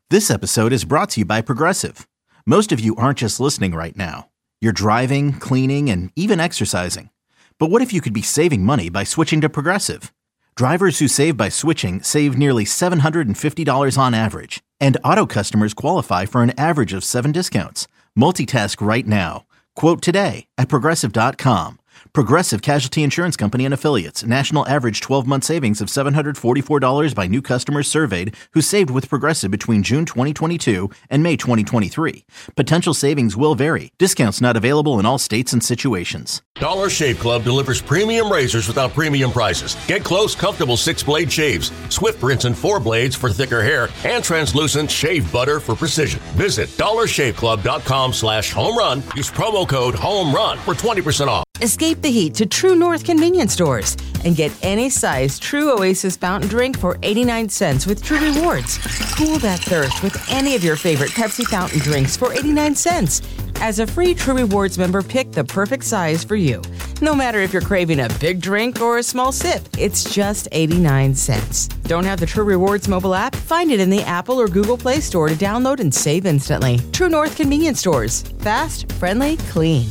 This episode is brought to you by Progressive. Most of you aren't just listening right now. You're driving, cleaning, and even exercising. But what if you could be saving money by switching to Progressive? Drivers who save by switching save nearly $750 on average. And auto customers qualify for an average of 7 discounts. Multitask right now. Quote today at Progressive.com. Progressive Casualty Insurance Company and Affiliates. National average 12-month savings of $744 by new customers surveyed who saved with Progressive between June 2022 and May 2023. Potential savings will vary. Discounts not available in all states and situations. Dollar Shave Club delivers premium razors without premium prices. Get close, comfortable 6-blade shaves, swift rinse and 4 blades for thicker hair, and translucent shave butter for precision. Visit dollarshaveclub.com/home-run. Use promo code HOME-RUN for 20% off. Escape the heat to True North convenience stores and get any size True Oasis fountain drink for 89 cents with True Rewards. Cool that thirst with any of your favorite Pepsi fountain drinks for 89 cents. As a free True Rewards member, pick the perfect size for you. No matter if you're craving a big drink or a small sip, it's just 89 cents. Don't have the True Rewards mobile app? Find it in the Apple or Google Play Store to download and save instantly. True North convenience stores. Fast, friendly, clean.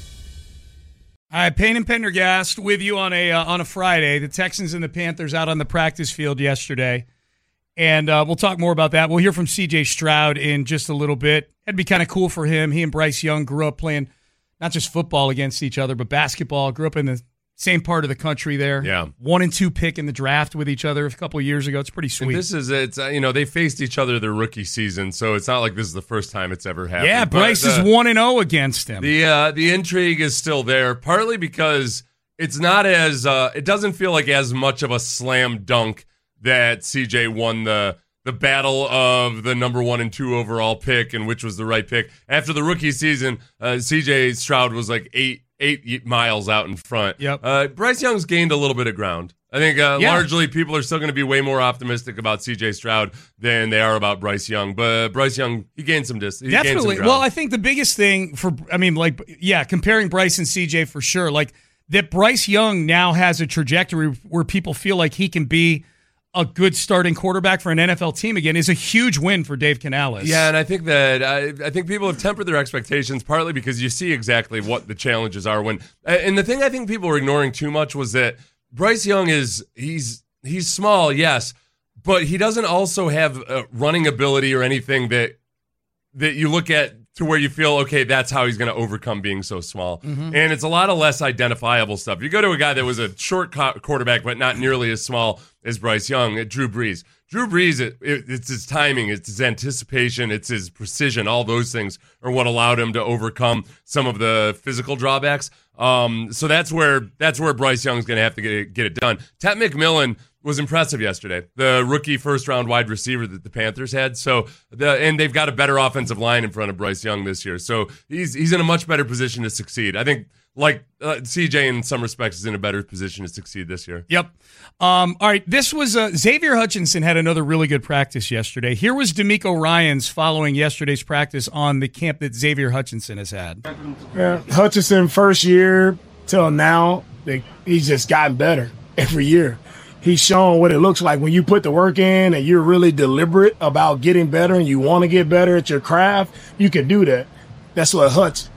All right, Payne and Pendergast with you on a Friday. The Texans and the Panthers out on the practice field yesterday, and we'll talk more about that. We'll hear from C.J. Stroud in just a little bit. It'd be kind of cool for him. He and Bryce Young grew up playing not just football against each other, but basketball. Grew up in the same part of the country there. Yeah. 1 and 2 pick in the draft with each other a couple of years ago. It's pretty sweet. And they faced each other their rookie season, so it's not like this is the first time it's ever happened. Yeah, Bryce is 1-0 against him. The intrigue is still there, partly because it's not as it doesn't feel like as much of a slam dunk that CJ won the battle of the number 1 and 2 overall pick and which was the right pick. After the rookie season, CJ Stroud was like 8 miles out in front. Yep. Bryce Young's gained a little bit of ground. I think largely people are still going to be way more optimistic about C.J. Stroud than they are about Bryce Young. But Bryce Young, he gained some distance. Definitely. Well, I think the biggest thing comparing Bryce and C.J. for sure, like that Bryce Young now has a trajectory where people feel like he can be a good starting quarterback for an NFL team again is a huge win for Dave Canales. Yeah, and I think that I think people have tempered their expectations partly because you see exactly what the challenges are when. And the thing I think people were ignoring too much was that Bryce Young he's small, yes, but he doesn't also have running ability or anything that you look at to where you feel, okay, that's how he's going to overcome being so small. Mm-hmm. And it's a lot of less identifiable stuff. You go to a guy that was a short quarterback, but not nearly as small as Bryce Young, Drew Brees. Drew Brees, it's his timing, it's his anticipation, it's his precision. All those things are what allowed him to overcome some of the physical drawbacks. So that's where Bryce Young's going to have to get it done. Tet McMillan was impressive yesterday, the rookie first-round wide receiver that the Panthers had. And they've got a better offensive line in front of Bryce Young this year. So he's in a much better position to succeed. I think, like CJ in some respects, is in a better position to succeed this year. Yep. All right, this was Xavier Hutchinson had another really good practice yesterday. Here was D'Amico Ryans following yesterday's practice on the camp that Xavier Hutchinson has had. Yeah, Hutchinson, first year till now, he's just gotten better every year. He's shown what it looks like when you put the work in and you're really deliberate about getting better and you want to get better at your craft, you can do that. That's what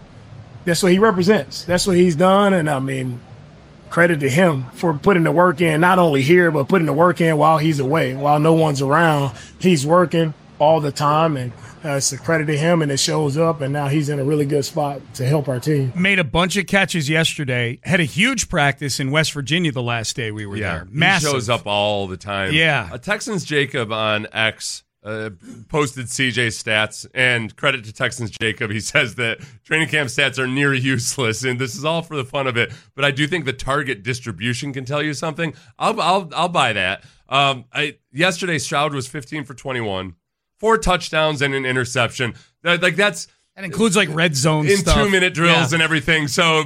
he represents. That's what he's done. And I mean, credit to him for putting the work in, not only here, but putting the work in while he's away, while no one's around. He's working all the time, and it's a credit to him, and it shows up, and now he's in a really good spot to help our team. Made a bunch of catches yesterday, had a huge practice in West Virginia the last day we were there. Massive. He shows up all the time. Yeah. Texans Jacob on X posted CJ's stats, and credit to Texans Jacob. He says that training camp stats are near useless, and this is all for the fun of it. But I do think the target distribution can tell you something. I'll buy that. Yesterday, Stroud was 15 for 21. 4 touchdowns and an interception. That includes like red zone in stuff. 2-minute drills and everything. So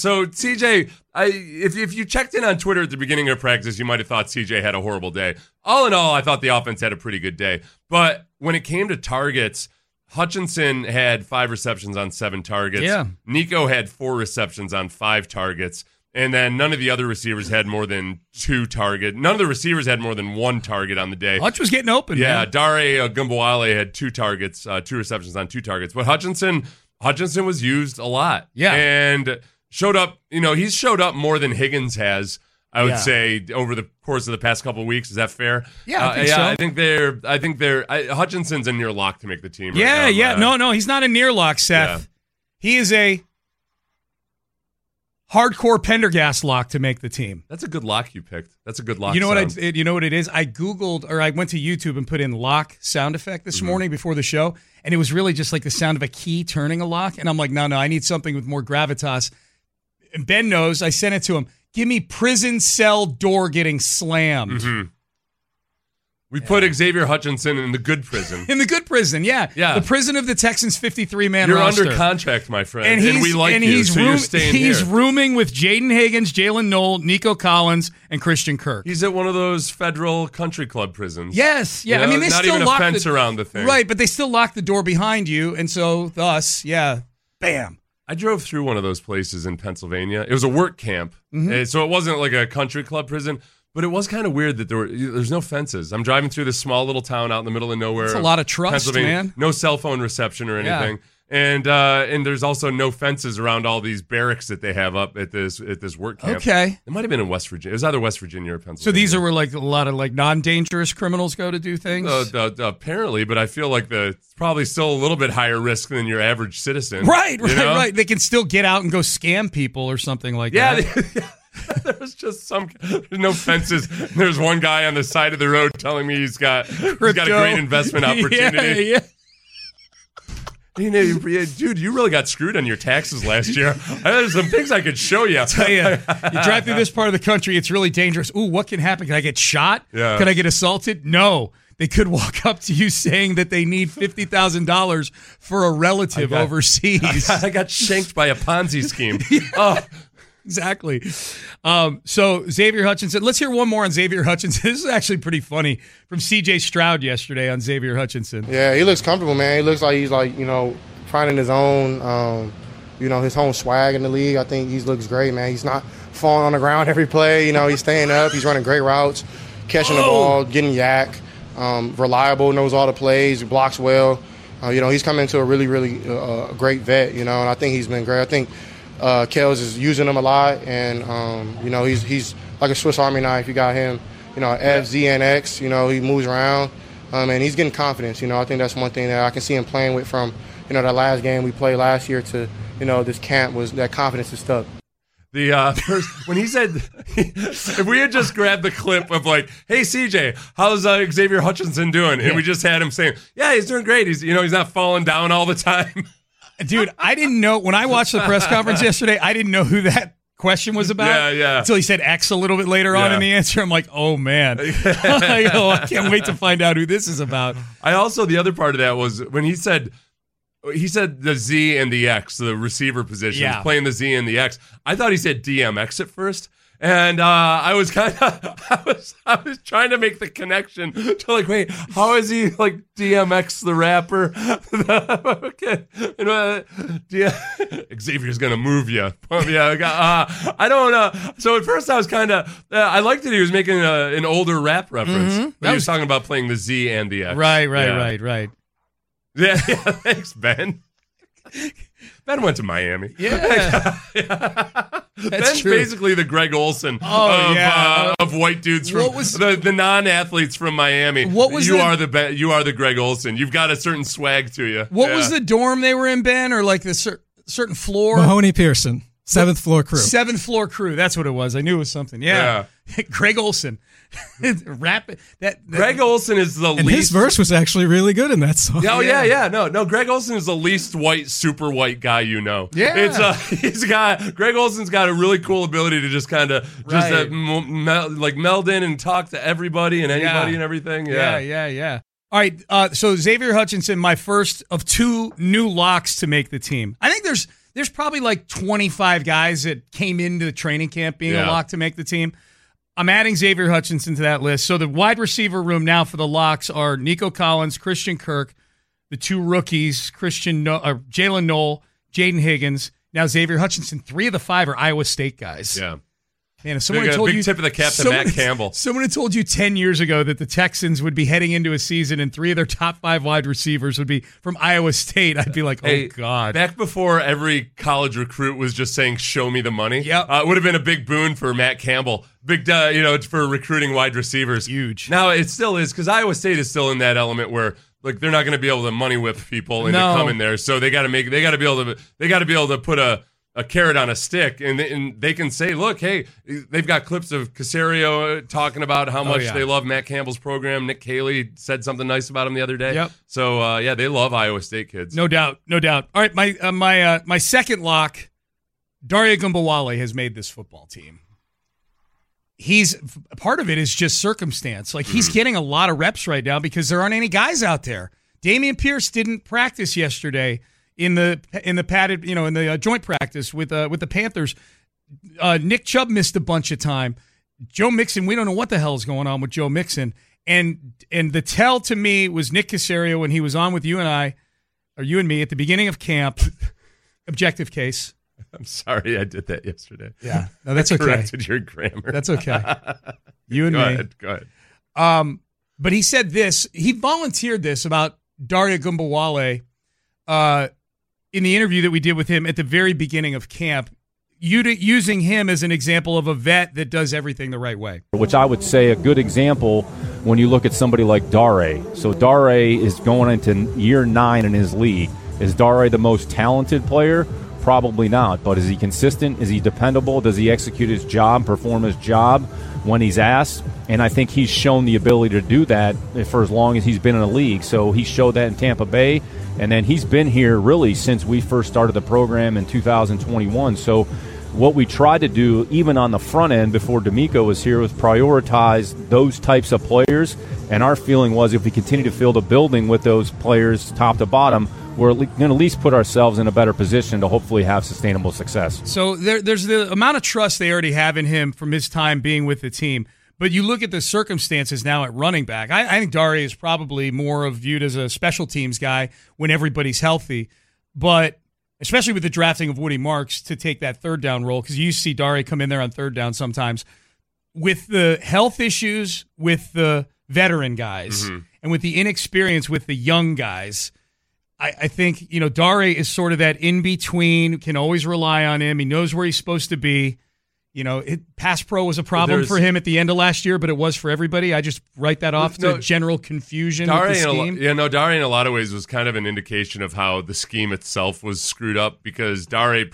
CJ, if you checked in on Twitter at the beginning of practice, you might have thought CJ had a horrible day. All in all, I thought the offense had a pretty good day. But when it came to targets, Hutchinson had 5 receptions on 7 targets. Yeah. Nico had 4 receptions on 5 targets. And then none of the other receivers had more than 2 targets. None of the receivers had more than 1 target on the day. Hutch was getting open. Yeah, man. Dare Gumbawale had 2 targets, 2 receptions on 2 targets. But Hutchinson was used a lot. Yeah. And showed up, he's showed up more than Higgins has, I would say, over the course of the past couple of weeks. Is that fair? Yeah, I think so. I think Hutchinson's a near lock to make the team. Yeah, right now. No, he's not a near lock, Seth. Yeah. He is a hardcore Pendergast lock to make the team. That's a good lock you picked. That's a good lock. You know sound. you know what it is? I Googled, or I went to YouTube and put in lock sound effect this morning before the show, and it was really just like the sound of a key turning a lock. And I'm like, no, I need something with more gravitas. And Ben knows. I sent it to him. Give me prison cell door getting slammed. Mm-hmm. We put Xavier Hutchinson in the good prison. In the good prison, yeah. The prison of the Texans' 53-man You're roster. under contract, my friend, and we like you, so you're staying He's here. rooming with Jaden Higgins, Jalen Knoll, Nico Collins, and Christian Kirk. He's at one of those federal country club prisons. Yes, yeah. You know, I mean, they not still even lock a fence around the thing. Right, but they still lock the door behind you, and so thus, bam. I drove through one of those places in Pennsylvania. It was a work camp, so it wasn't like a country club prison. But it was kind of weird that there's no fences. I'm driving through this small little town out in the middle of nowhere. It's a lot of trust, Pennsylvania. man. No cell phone reception or anything. Yeah. And there's also no fences around all these barracks that they have up at this work camp. Okay. It might have been in West Virginia. It was either West Virginia or Pennsylvania. So these are where like a lot of like non-dangerous criminals go to do things? Apparently, but I feel like it's probably still a little bit higher risk than your average citizen. Right. Right. They can still get out and go scam people or something like that. Yeah. There was just there's no fences. There's one guy on the side of the road telling me he's got a great investment opportunity. Yeah. Dude, you really got screwed on your taxes last year. There's some things I could show you. Tell you, you drive through this part of the country, it's really dangerous. Ooh, what can happen? Can I get shot? Yeah. Can I get assaulted? No. They could walk up to you saying that they need $50,000 for a relative overseas. I got shanked by a Ponzi scheme. Oh. Exactly. So Xavier Hutchinson, let's hear one more on Xavier Hutchinson. This is actually pretty funny from CJ Stroud yesterday on Xavier Hutchinson. Yeah, he looks comfortable, man. He looks like he's finding his own, his own swag in the league. I think he looks great, man. He's not falling on the ground every play. He's staying up. He's running great routes, catching the ball, getting yak, reliable, knows all the plays, blocks well. He's coming into a really, really great vet, and I think he's been great. I think Kels is using him a lot, and he's like a Swiss Army knife. You got him, F, Z, and X. He moves around, and he's getting confidence. I think that's one thing that I can see him playing with from that last game we played last year to this camp was that confidence is stuck. When he said, if we had just grabbed the clip of like, hey CJ, how's Xavier Hutchinson doing? And we just had him saying, yeah, he's doing great. He's he's not falling down all the time. Dude, I didn't know when I watched the press conference yesterday. I didn't know who that question was about. Yeah. Until he said X a little bit later on in the answer. I'm like, oh man, I can't wait to find out who this is about. The other part of that was when he said the Z and the X, the receiver positions, playing the Z and the X. I thought he said DMX at first. And I was trying to make the connection to like, wait, how is he like DMX the rapper? Okay, Xavier's gonna move you. I don't know. So at first I was kind of, I liked that he was making an older rap reference. Mm-hmm. But he was talking about playing the Z and the X. Right. Yeah. Thanks, Ben. Ben went to Miami. Yeah. Ben's true. Basically the Greg Olson of white dudes from the non-athletes from Miami. You are the Greg Olson. You've got a certain swag to you. What was the dorm they were in, Ben, or like the certain floor? Mahoney Pearson, 7th floor crew. 7th floor crew. That's what it was. I knew it was something. Yeah. Greg Olson. Greg Olson is the and least. His verse was actually really good in that song. Oh yeah. No, Greg Olson is the least white, super white guy you know. Yeah, Greg Olson's got a really cool ability to just kind of meld in and talk to everybody and anybody and everything. Yeah. All right, so Xavier Hutchinson, my first of 2 new locks to make the team. I think there's probably like 25 guys that came into the training camp being a lock to make the team. I'm adding Xavier Hutchinson to that list. So the wide receiver room now for the locks are Nico Collins, Christian Kirk, the 2 rookies, Jalen Knoll, Jaden Higgins, Now Xavier Hutchinson, 3 of the 5 are Iowa State guys. Yeah. Man, if someone told you, tip of the cap to Matt Campbell. Someone had told you 10 years ago that the Texans would be heading into a season and 3 of their top 5 wide receivers would be from Iowa State, I'd be like, oh, God. Back before every college recruit was just saying, show me the money, it would have been a big boon for Matt Campbell. Big, for recruiting wide receivers. Huge. Now, it still is, because Iowa State is still in that element where they're not going to be able to money whip people into coming there. So they got to be able to put a carrot on a stick, and they can say, look, hey, they've got clips of Caserio talking about how much they love Matt Campbell's program. Nick Caley said something nice about him the other day. Yep. So, they love Iowa State kids. No doubt. All right, my second lock, Daria Gumbawale has made this football team. Part of it is just circumstance. He's getting a lot of reps right now because there aren't any guys out there. Damian Pierce didn't practice yesterday in the padded, in the joint practice with the Panthers. Nick Chubb missed a bunch of time. Joe Mixon, we don't know what the hell is going on with Joe Mixon. And the tell to me was Nick Caserio when he was on with you and me at the beginning of camp. Objective case. I'm sorry I did that yesterday. Yeah, no, that's okay. Corrected your grammar. That's okay. You and me. Go ahead. But he said this. He volunteered this about Daria Gumbawale in the interview that we did with him at the very beginning of camp, using him as an example of a vet that does everything the right way. Which I would say a good example when you look at somebody like Dare. So Dare is going into year 9 in his league. Is Dare the most talented player? Probably not. But is he consistent? Is he dependable? Does he execute his job, perform his job when he's asked? And I think he's shown the ability to do that for as long as he's been in the league. So he showed that in Tampa Bay. And then he's been here really since we first started the program in 2021. So what we tried to do, even on the front end before D'Amico was here, was prioritize those types of players. And our feeling was if we continue to fill the building with those players top to bottom, we're going to at least put ourselves in a better position to hopefully have sustainable success. So there's the amount of trust they already have in him from his time being with the team. But you look at the circumstances now at running back. I think Daria is probably more viewed as a special teams guy when everybody's healthy. But especially with the drafting of Woody Marks to take that third down role, because you see Daria come in there on third down sometimes. With the health issues with the veteran guys and with the inexperience with the young guys, I think, Daria is sort of that in-between, can always rely on him. He knows where he's supposed to be. Pass pro was a problem for him at the end of last year, but it was for everybody. I just write that off to general confusion with the scheme. Daria in a lot of ways was kind of an indication of how the scheme itself was screwed up, because Daria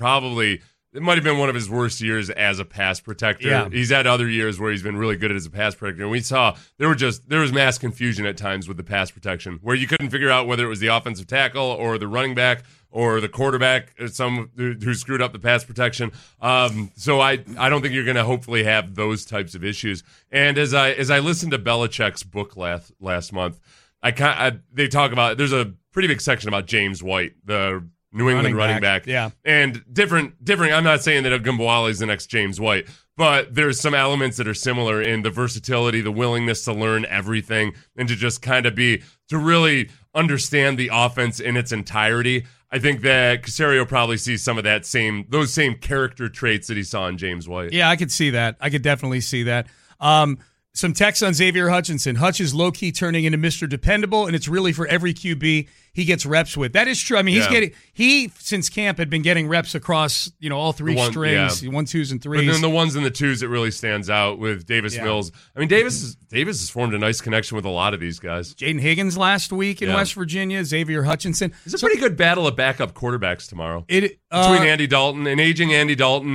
it might have been one of his worst years as a pass protector. Yeah. He's had other years where he's been really good as a pass protector. And we saw there was mass confusion at times with the pass protection, where you couldn't figure out whether it was the offensive tackle or the running back or the quarterback, some who screwed up the pass protection. So I don't think you're going to hopefully have those types of issues. And as I listened to Belichick's book last month, they talk about, there's a pretty big section about James White, the New England running back. Yeah. And different. I'm not saying that Gumbawale is the next James White, but there's some elements that are similar in the versatility, the willingness to learn everything, and to just kind of to really understand the offense in its entirety. I think that Caserio probably sees some of those same character traits that he saw in James White. Yeah, I could see that. I could definitely see that. Some text on Xavier Hutchinson. Hutch is low-key turning into Mr. Dependable, and it's really for every QB he gets reps with. That is true. I mean, he since camp had been getting reps across, all three strings, 1, 2s, and 3s. But then the 1s and the 2s, it really stands out with Davis Mills. I mean, Davis has formed a nice connection with a lot of these guys. Jaden Higgins last week in West Virginia, Xavier Hutchinson. It's a pretty good battle of backup quarterbacks tomorrow. Between Andy Dalton and aging Andy Dalton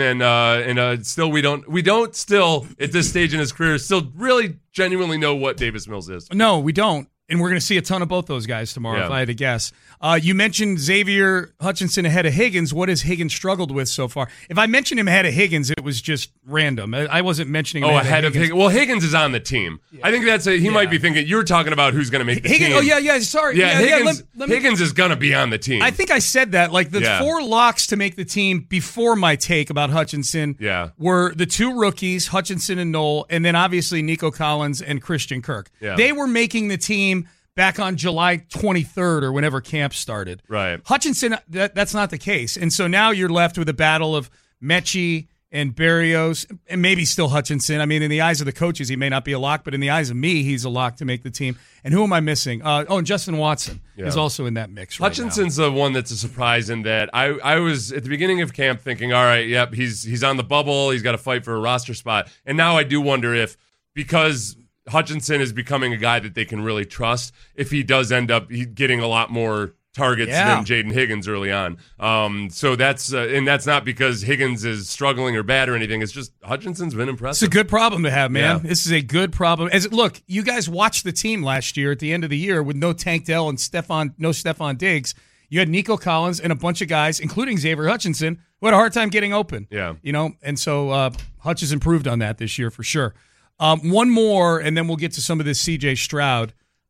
and still we don't still at this stage in his career still really genuinely know what Davis Mills is. No, we don't. And we're going to see a ton of both those guys tomorrow, if I had to guess. You mentioned Xavier Hutchinson ahead of Higgins. What has Higgins struggled with so far? If I mentioned him ahead of Higgins, it was just random. I wasn't mentioning him ahead of Higgins. Well, Higgins is on the team. Yeah. I think he might be thinking, you're talking about who's going to make the team. Oh, yeah, sorry. Higgins is going to be on the team. I think I said that. Like, the 4 locks to make the team before my take about Hutchinson were the 2 rookies, Hutchinson and Knoll, and then obviously Nico Collins and Christian Kirk. Yeah. They were making the team back on July 23rd or whenever camp started. Right. Hutchinson, that's not the case. And so now you're left with a battle of Mechie and Berrios, and maybe still Hutchinson. I mean, in the eyes of the coaches, he may not be a lock, but in the eyes of me, he's a lock to make the team. And who am I missing? And Justin Watson is also in that mix right Hutchinson's now. the one that's a surprise in that I was at the beginning of camp thinking, all right, yep, he's on the bubble. He's got to fight for a roster spot. And now I do wonder if, because Hutchinson is becoming a guy that they can really trust, if he does end up getting a lot more targets than Jaden Higgins early on. So that's and that's not because Higgins is struggling or bad or anything. It's just Hutchinson's been impressive. It's a good problem to have, man. Yeah. This is a good problem. Look, you guys watched the team last year at the end of the year with no Tank Dell and no Stephon Diggs. You had Nico Collins and a bunch of guys, including Xavier Hutchinson, who had a hard time getting open. Yeah. And so Hutch has improved on that this year for sure. One more, and then we'll get to some of this C.J. Stroud.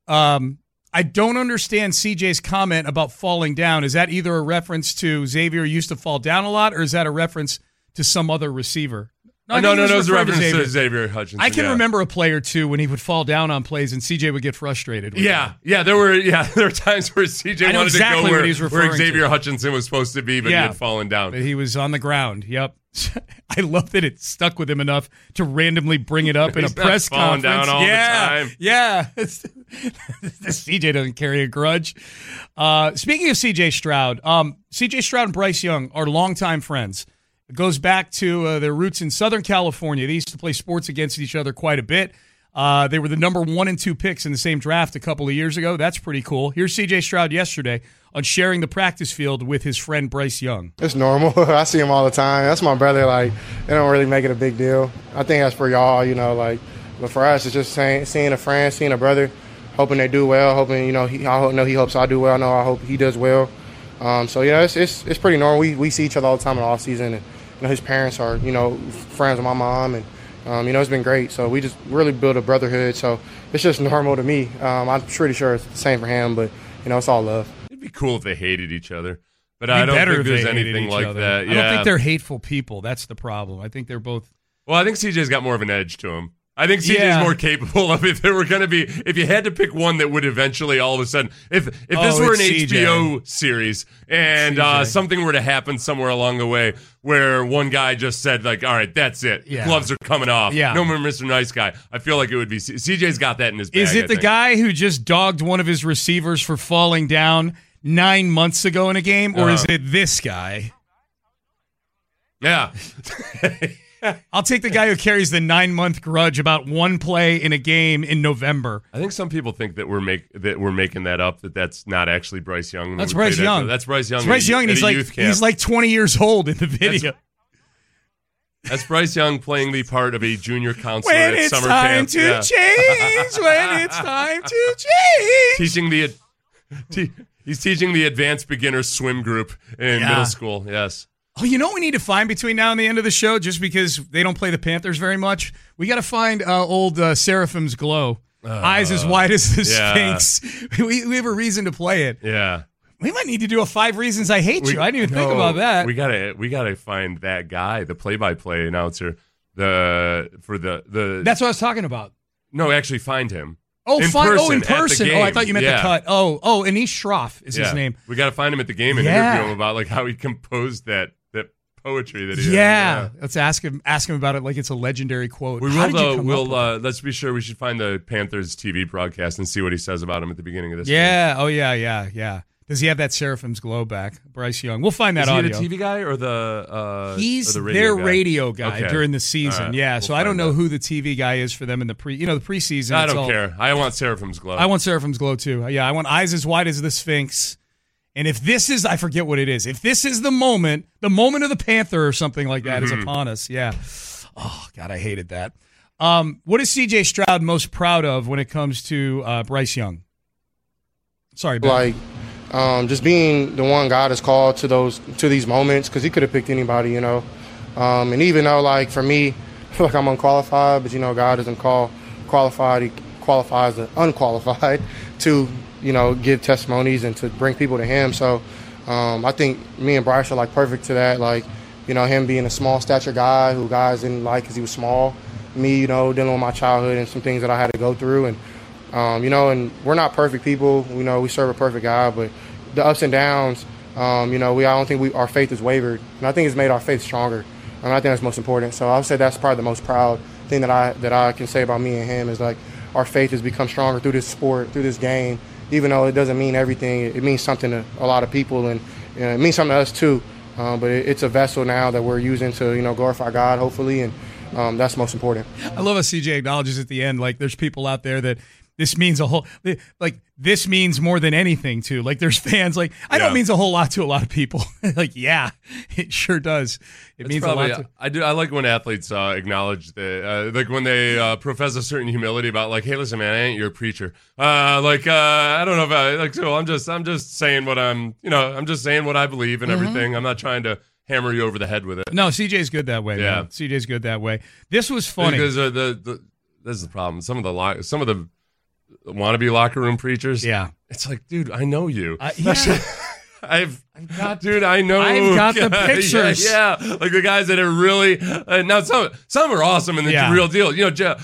I don't understand CJ's comment about falling down. Is that either a reference to Xavier used to fall down a lot, or is that a reference to some other receiver? No, it was a reference to Xavier Hutchinson. I can remember a play or two when he would fall down on plays and CJ would get frustrated. There were times where CJ wanted exactly to go where Xavier Hutchinson was supposed to be, but he had fallen down. But he was on the ground. Yep. I love that it stuck with him enough to randomly bring it up in a press conference. Down all the time. Yeah. CJ doesn't carry a grudge. Speaking of CJ Stroud, CJ Stroud and Bryce Young are longtime friends. It goes back to their roots in Southern California. They used to play sports against each other quite a bit. They were the number 1 and 2 picks in the same draft a couple of years ago. That's pretty cool. Here's CJ Stroud yesterday on sharing the practice field with his friend Bryce Young. It's normal. I see him all the time. That's my brother. Like, they don't really make it a big deal. I think that's for y'all, but for us, it's just seeing a friend, seeing a brother, hoping they do well, hoping, I know he hopes I do well. I hope he does well. It's pretty normal. We see each other all the time in the off season, and his parents are, friends with my mom, and it's been great. So we just really built a brotherhood. So it's just normal to me. I'm pretty sure it's the same for him, but it's all love. It'd be cool if they hated each other, but I don't think there's anything like that. Yeah. I don't think they're hateful people. That's the problem. I think they're both. Well, I think CJ's got more of an edge to him. I think CJ's more capable of, if there were going to be, if you had to pick one that would eventually all of a sudden, if this were an HBO series and something were to happen somewhere along the way where one guy just said, like, all right, that's it. Yeah. Gloves are coming off. Yeah. No more Mr. Nice Guy. I feel like it would be, CJ's got that in his bag. Is it the guy who just dogged one of his receivers for falling down 9 months ago in a game, or is it this guy? Yeah. I'll take the guy who carries the 9-month grudge about one play in a game in November. I think some people think that we're making that up. That's not actually Bryce Young. That's Bryce Young. That's Bryce Young. It's Bryce Young, and he's like 20 years old in the video. That's Bryce Young playing the part of a junior counselor at summer camp. When it's time to change. He's teaching the advanced beginner swim group in middle school. Yes. Oh, you know what we need to find between now and the end of the show, just because they don't play the Panthers very much? We got to find old Seraphim's Glow. Eyes as wide as the Sphinx. We have a reason to play it. Yeah. We might need to do a 5 Reasons I Hate You. I didn't even think about that. We gotta find that guy, the play-by-play announcer, the That's what I was talking about. No, actually find him. Oh, in person. Oh, I thought you meant the cut. Oh, Anish Shroff is his name. We got to find him at the game and interview him about like how he composed that poetry that he had. Let's ask him about it like it's a legendary quote. We will though. Let's be sure we should find the Panthers TV broadcast and see what he says about him at the beginning of this. Yeah. Game. Oh yeah. Does he have that Seraphim's Glow back, Bryce Young? We'll find that audio. Is he the TV guy or the He's or the radio their guy? Radio guy during the season. Right. Yeah, so I don't know who the TV guy is for them in the preseason. I don't care. I want Seraphim's Glow. I want Seraphim's Glow too. Yeah, I want eyes as wide as the Sphinx. And if this is, I forget what it is. If this is the moment of the Panther or something like that is upon us. Yeah. Oh God, I hated that. What is CJ Stroud most proud of when it comes to Bryce Young? Sorry, Ben. Just being the one God has called to these moments, because he could have picked anybody, and even though, for me, I feel like I'm unqualified, but, God doesn't call qualified. He qualifies the unqualified to, give testimonies and to bring people to him. So I think me and Bryce are, perfect to that. Him being a small stature guy who guys didn't like because he was small. Me, dealing with my childhood and some things that I had to go through. And And we're not perfect people. We serve a perfect God, but the ups and downs, I don't think our faith has wavered. And I think it's made our faith stronger. And I think that's most important. So I would say that's probably the most proud thing that I can say about me and him is like our faith has become stronger through this sport, through this game. Even though it doesn't mean everything, it means something to a lot of people, and it means something to us too. But it's a vessel now that we're using to, glorify God, hopefully, and that's most important. I love how CJ acknowledges at the end, like there's people out there that this means this means more than anything to. Like there's fans like, I know it means a whole lot to a lot of people. Like, yeah, it sure does. It means a lot to. I like when athletes acknowledge that, like when they profess a certain humility about like, hey, listen, man, I ain't your preacher. I don't know if so I'm just saying what I'm just saying what I believe and everything. I'm not trying to hammer you over the head with it. No, CJ's good that way. Yeah, man. CJ's good that way. This was funny because this is the problem. Some of the wannabe locker room preachers. Yeah, it's like, dude, I know you. Yeah. I've got the pictures. Yeah, like the guys that are really now. Some are awesome and it's the real deal.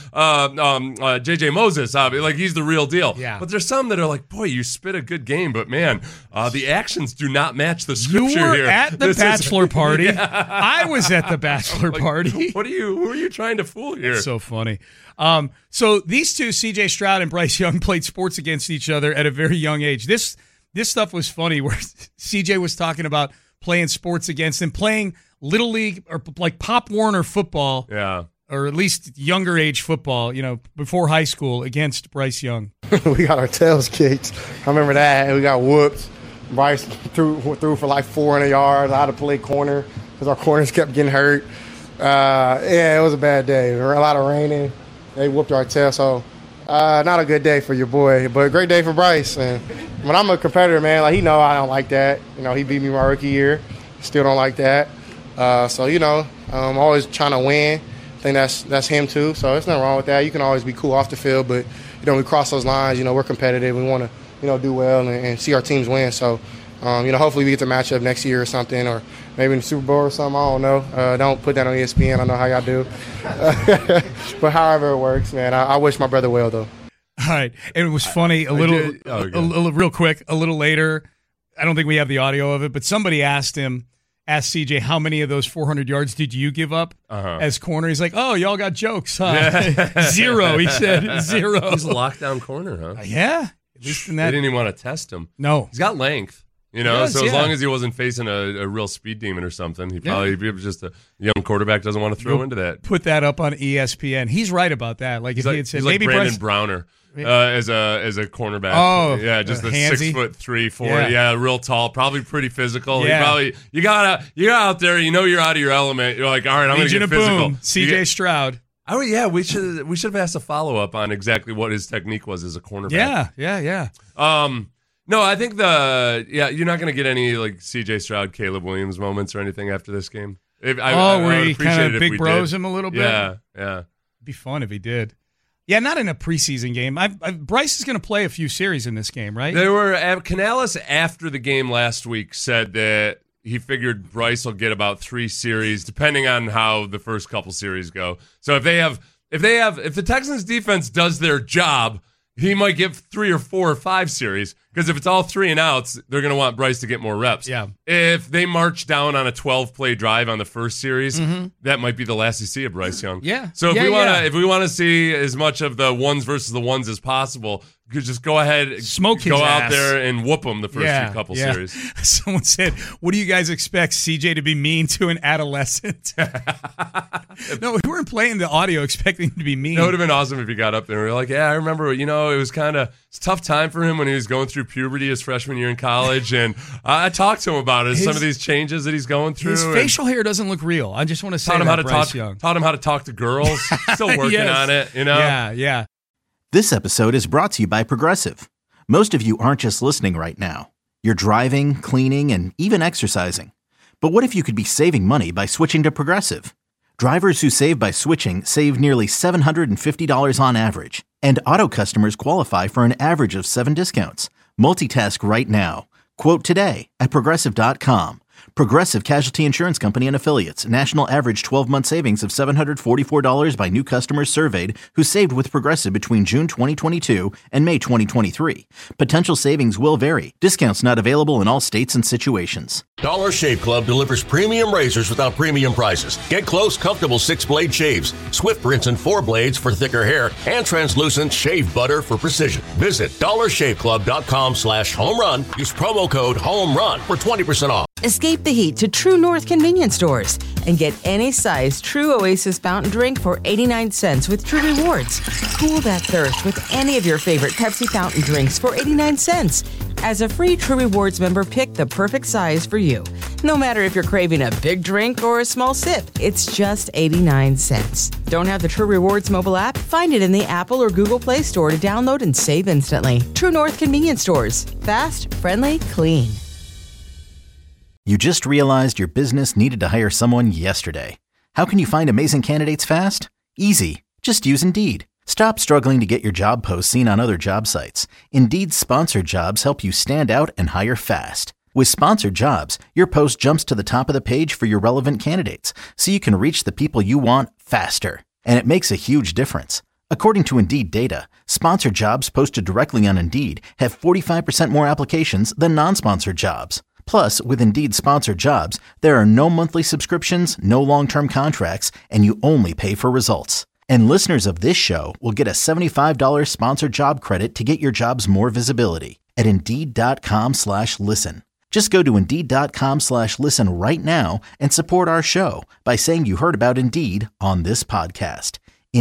JJ Moses, like he's the real deal. Yeah. But there's some that are like, boy, you spit a good game, but man, the actions do not match the scripture you were here. At the bachelor party. Yeah. I was at the bachelor party. Who are you trying to fool here? That's so funny. So these two, CJ Stroud and Bryce Young, played sports against each other at a very young age. This stuff was funny where CJ was talking about playing sports against him, playing Little League or like Pop Warner football. Yeah. Or at least younger age football, before high school against Bryce Young. We got our tails kicked. I remember that. We got whooped. Bryce threw for like 400 yards. I had to play corner because our corners kept getting hurt. It was a bad day. There were a lot of raining. They whooped our tail, so not a good day for your boy, but a great day for Bryce. And when I'm a competitor, man, like he know I don't like that. He beat me my rookie year. Still don't like that. I'm always trying to win. I think that's him too. So there's nothing wrong with that. You can always be cool off the field, but we cross those lines. We're competitive. We want to do well and see our teams win. So hopefully we get to match up next year or something, or maybe in the Super Bowl or something. I don't know. Don't put that on ESPN. I know how y'all do. But however it works, man, I wish my brother well, though. All right. And it was funny, a little real quick, a little later, I don't think we have the audio of it, but somebody asked CJ, how many of those 400 yards did you give up as corner? He's like, oh, y'all got jokes, huh? 0, he said. 0. He's a lockdown corner, huh? Yeah. At least in that. They didn't even want to test him. No. He's got length. As long as he wasn't facing a real speed demon or something, he probably just a young quarterback doesn't want to throw into that. Put that up on ESPN. He's right about that. Like if he had said, he's maybe like Brandon Browner as a cornerback. Oh, yeah, just a handsy. 6'3", 4, real tall, probably pretty physical. Yeah. You got out there. You're out of your element. You're like, all right, I'm going to get physical. Boom. CJ Stroud. Oh yeah, we should have asked a follow up on exactly what his technique was as a cornerback. Yeah. No, I think you're not going to get any like CJ Stroud, Caleb Williams moments or anything after this game. Where he kind of big bros him a little bit? Yeah. It'd be fun if he did. Yeah, not in a preseason game. Bryce is going to play a few series in this game, right? Canales after the game last week said that he figured Bryce will get about 3 series, depending on how the first couple series go. So if the Texans defense does their job, he might give 3 or 4 or 5 series, because if it's all 3 and outs, they're going to want Bryce to get more reps. Yeah. If they march down on a 12-play drive on the first series, that might be the last you see of Bryce Young. Yeah. So if we want to see as much of the ones versus the ones as possible, just go ahead, go out there and whoop them the first couple series. Someone said, "What do you guys expect CJ to be mean to an adolescent?" No, we weren't playing the audio expecting him to be mean. That would have been awesome if he got up there and we were like, "Yeah, I remember. It was it's a tough time for him when he was going through puberty his freshman year in college, and I talked to him about it. Some of these changes that he's going through. His facial hair doesn't look real. I just want to say taught him how to talk to girls. Still working on it. Yeah. This episode is brought to you by Progressive. Most of you aren't just listening right now. You're driving, cleaning, and even exercising. But what if you could be saving money by switching to Progressive? Drivers who save by switching save nearly $750 on average. And auto customers qualify for an average of 7 discounts. Multitask right now. Quote today at Progressive.com. Progressive Casualty Insurance Company and Affiliates. National average 12-month savings of $744 by new customers surveyed who saved with Progressive between June 2022 and May 2023. Potential savings will vary. Discounts not available in all states and situations. Dollar Shave Club delivers premium razors without premium prices. Get close, comfortable 6-blade shaves, Swift rinse and 4 blades for thicker hair, and translucent shave butter for precision. Visit dollarshaveclub.com/home-run. Use promo code HOME-RUN for 20% off. Escape the heat to True North convenience stores and get any size True Oasis fountain drink for 89 cents with True Rewards. Cool that thirst with any of your favorite Pepsi fountain drinks for 89 cents. As a free True Rewards member, pick the perfect size for you. No matter if you're craving a big drink or a small sip, it's just 89 cents. Don't have the True Rewards mobile app? Find it in the Apple or Google Play Store to download and save instantly. True North convenience stores. Fast, friendly, clean. You just realized your business needed to hire someone yesterday. How can you find amazing candidates fast? Easy. Just use Indeed. Stop struggling to get your job posts seen on other job sites. Indeed's sponsored jobs help you stand out and hire fast. With sponsored jobs, your post jumps to the top of the page for your relevant candidates, so you can reach the people you want faster. And it makes a huge difference. According to Indeed data, sponsored jobs posted directly on Indeed have 45% more applications than non-sponsored jobs. Plus, with Indeed sponsored jobs, there are no monthly subscriptions, no long-term contracts, and you only pay for results. And listeners of this show will get a $75 sponsored job credit to get your jobs more visibility at Indeed.com/listen. Just go to Indeed.com/listen right now and support our show by saying you heard about Indeed on this podcast.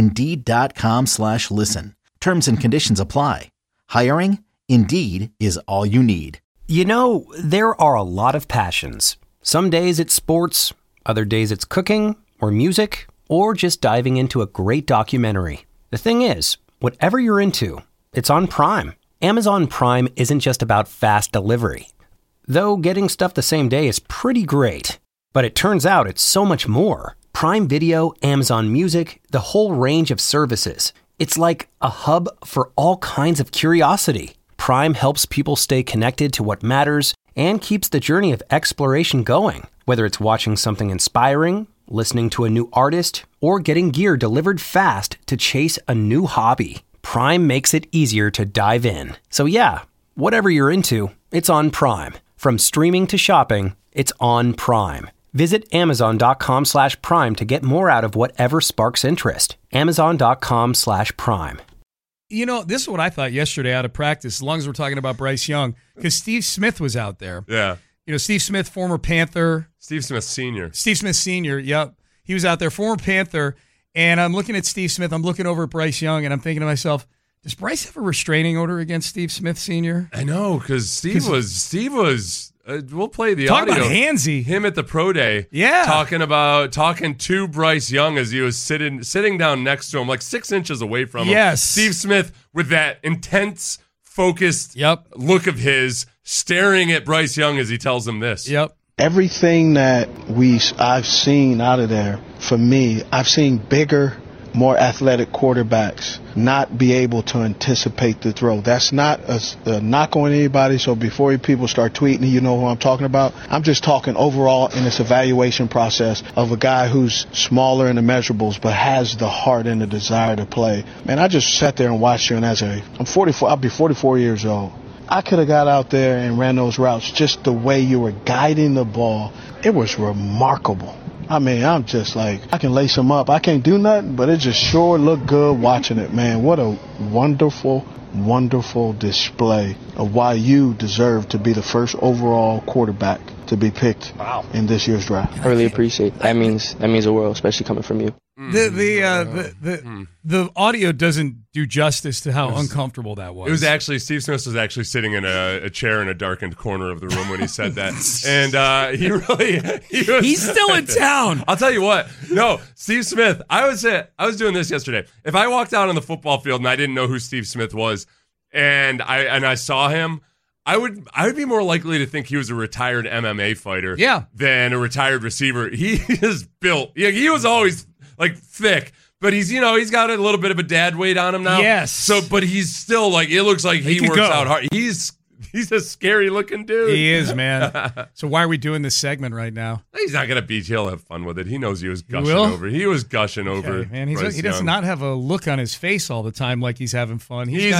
Indeed.com/listen. Terms and conditions apply. Hiring? Indeed is all you need. You know, there are a lot of passions. Some days it's sports, other days it's cooking or music, or just diving into a great documentary. The thing is, whatever you're into, it's on Prime. Amazon Prime isn't just about fast delivery. Though getting stuff the same day is pretty great. But it turns out it's so much more. Prime Video, Amazon Music, the whole range of services. It's like a hub for all kinds of curiosity. Prime helps people stay connected to what matters and keeps the journey of exploration going. Whether it's watching something inspiring, listening to a new artist, or getting gear delivered fast to chase a new hobby, Prime makes it easier to dive in. So yeah, whatever you're into, it's on Prime. From streaming to shopping, it's on Prime. Visit Amazon.com/Prime to get more out of whatever sparks interest. Amazon.com/Prime. You know, this is what I thought yesterday out of practice, as long as we're talking about Bryce Young, because Steve Smith was out there. Yeah. You know, Steve Smith, former Panther. Steve Smith Sr. Steve Smith Sr., yep. He was out there, former Panther, and I'm looking at Steve Smith. I'm looking over at Bryce Young, and I'm thinking to myself, does Bryce have a restraining order against Steve Smith Sr.? I know, because Steve was we'll play the talk audio. Talk about handsy. Him at the pro day. Yeah. Talking to Bryce Young as he was sitting down next to him, like 6 inches away from him. Yes. Steve Smith with that intense, focused look of his, staring at Bryce Young as he tells him this. Yep. Everything that I've seen out of there, for me, I've seen bigger, more athletic quarterbacks not be able to anticipate the throw. That's not a knock on anybody, so before people start tweeting, you know who I'm talking about. I'm just talking overall in this evaluation process of a guy who's smaller in the measurables but has the heart and the desire to play. Man, I just sat there and watched you, and I'm 44, I'll be 44 years old. I could have got out there and ran those routes just the way you were guiding the ball. It was remarkable. I mean, I'm just like, I can lace them up. I can't do nothing, but it just sure looked good watching it, man. What a wonderful, wonderful display of why you deserve to be the first overall quarterback to be picked in this year's draft. I really appreciate it. That means the world, especially coming from you. The audio doesn't do justice to how uncomfortable that was. It was actually, Steve Smith was actually sitting in a chair in a darkened corner of the room when he said that. And he's still in town. I'll tell you what. No, Steve Smith, I was doing this yesterday. If I walked out on the football field and I didn't know who Steve Smith was and I saw him, I would be more likely to think he was a retired MMA fighter than a retired receiver. He is built. He was always like thick, but he's got a little bit of a dad weight on him now. Yes. So, but he's still like, it looks like he works out hard. He's a scary looking dude. He is, man. So why are we doing this segment right now? He's not going to beat you. He'll have fun with it. He knows he was gushing will? over. He was gushing over. Man, he Bryce does Young. not have a look on his face all the time like he's having fun. He's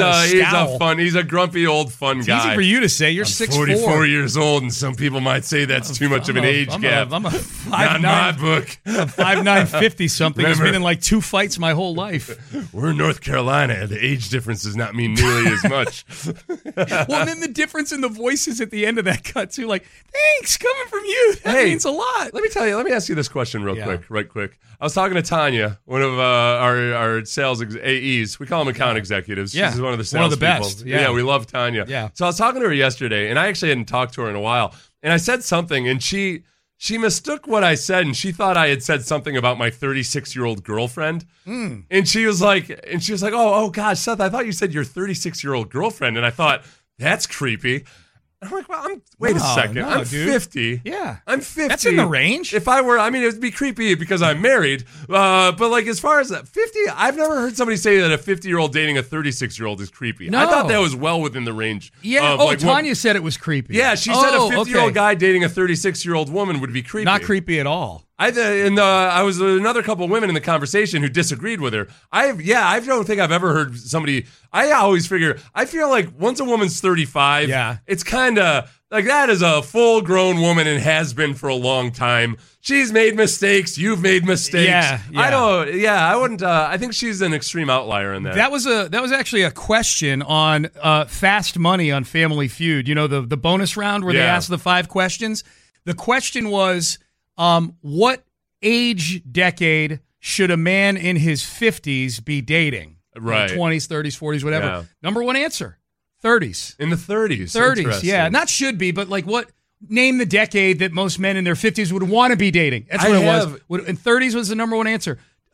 a grumpy old fun guy. It's easy for you to say. You're I'm 6'4". 44 years old, and some people might say that's too much of an age gap. I'm a Not in my book. I'm 5'9", 50 something. He's Remember- been in like 2 fights my whole life. We're in North Carolina. The age difference does not mean nearly as much. Well, and then the difference in the voices at the end of that cut too. Like, thanks, coming from you. That means a lot. Let me tell you. Let me ask you this question right quick. I was talking to Tanya, one of our sales AEs. We call them account executives. Yeah. She's one of the One sales of the people. best. Yeah. We love Tanya. Yeah. So I was talking to her yesterday, and I actually hadn't talked to her in a while. And I said something, and she mistook what I said, and she thought I had said something about my 36-year-old girlfriend. And she was like, oh gosh, Seth, I thought you said your 36-year-old girlfriend, and I thought that's creepy. I'm like, well, wait a second. I'm dude. 50. Yeah. I'm 50. That's in the range. If I were, I mean, it would be creepy because I'm married. But like, as far as 50, I've never heard somebody say that a 50-year-old dating a 36-year-old is creepy. No. I thought that was well within the range. Yeah. Of, like, Tanya said it was creepy. Yeah, she said a 50-year-old okay. guy dating a 36-year-old woman would be creepy. Not creepy at all. I was another couple of women in the conversation who disagreed with her. I don't think I've ever heard somebody. I always figure. I feel like once a woman's 35, it's kind of like that is a full-grown woman and has been for a long time. She's made mistakes. You've made mistakes. Yeah. I wouldn't. I think she's an extreme outlier in that. That was actually a question on Fast Money on Family Feud. You know, the bonus round where they asked the 5 questions. The question was, what age decade should a man in his 50s be dating? Right. 20s, 30s, 40s, whatever. Yeah. Number 1 answer, 30s. In the 30s. 30s, Interesting. yeah. Not should be, but like what? Name the decade that most men in their 50s would want to be dating. That's what it was. And 30s was the number 1 answer.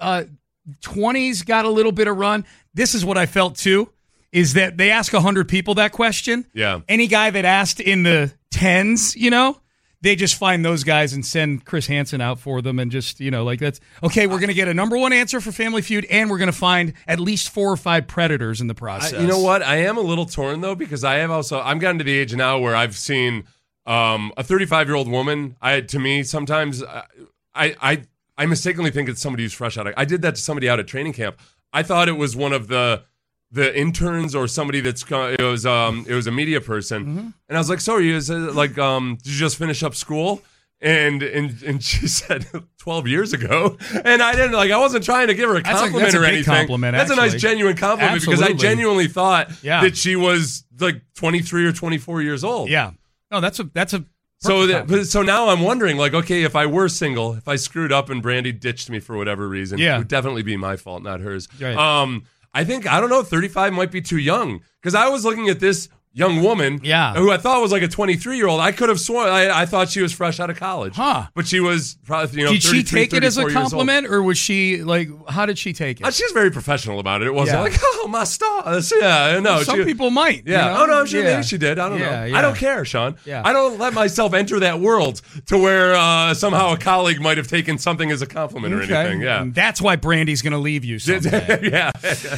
20s got a little bit of run. This is what I felt too, is that they ask 100 people that question. Yeah. Any guy that asked in the 10s, you know, they just find those guys and send Chris Hansen out for them and just, you know, like that's, okay, we're going to get a number 1 answer for Family Feud and we're going to find at least 4 or 5 predators in the process. You know what? I am a little torn, though, because I'm gotten to the age now where I've seen a 35-year-old woman. To me, sometimes I mistakenly think it's somebody who's fresh out. I did that to somebody out at training camp. I thought it was one of the interns or somebody it was a media person, and I was like, so are you? Is it like, did you just finish up school? And she said 12 years ago, and I wasn't trying to give her a compliment that's a or big anything. compliment, that's a nice actually. genuine compliment because I Absolutely. genuinely thought that she was like 23 or 24 years old. Yeah. No, that's a So now I'm wondering, like, okay, if I were single, if I screwed up and Brandy ditched me for whatever reason, it would definitely be my fault, not hers. Right. I don't know, 35 might be too young because I was looking at this young woman who I thought was like a 23-year-old. I could have sworn I thought she was fresh out of college. But she was probably, Did she 33, take it as a 34 years old. compliment or was she like, how did she take it? She was very professional about it. It wasn't like, oh, my stars. Yeah, no. Some people might. Yeah. You know? Oh, no, I'm sure Yeah. maybe she did. I don't know. Yeah. I don't care, Sean. Yeah. I don't let myself enter that world to where somehow a colleague might have taken something as a compliment or anything. Yeah. And that's why Brandy's going to leave you someday. Yeah.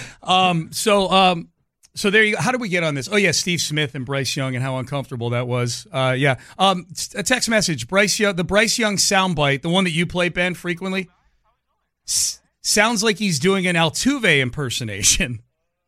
So there you go. How did we get on this? Oh, yeah, Steve Smith and Bryce Young and how uncomfortable that was. A text message. The Bryce Young soundbite, the one that you play, Ben, frequently, sounds like he's doing an Altuve impersonation.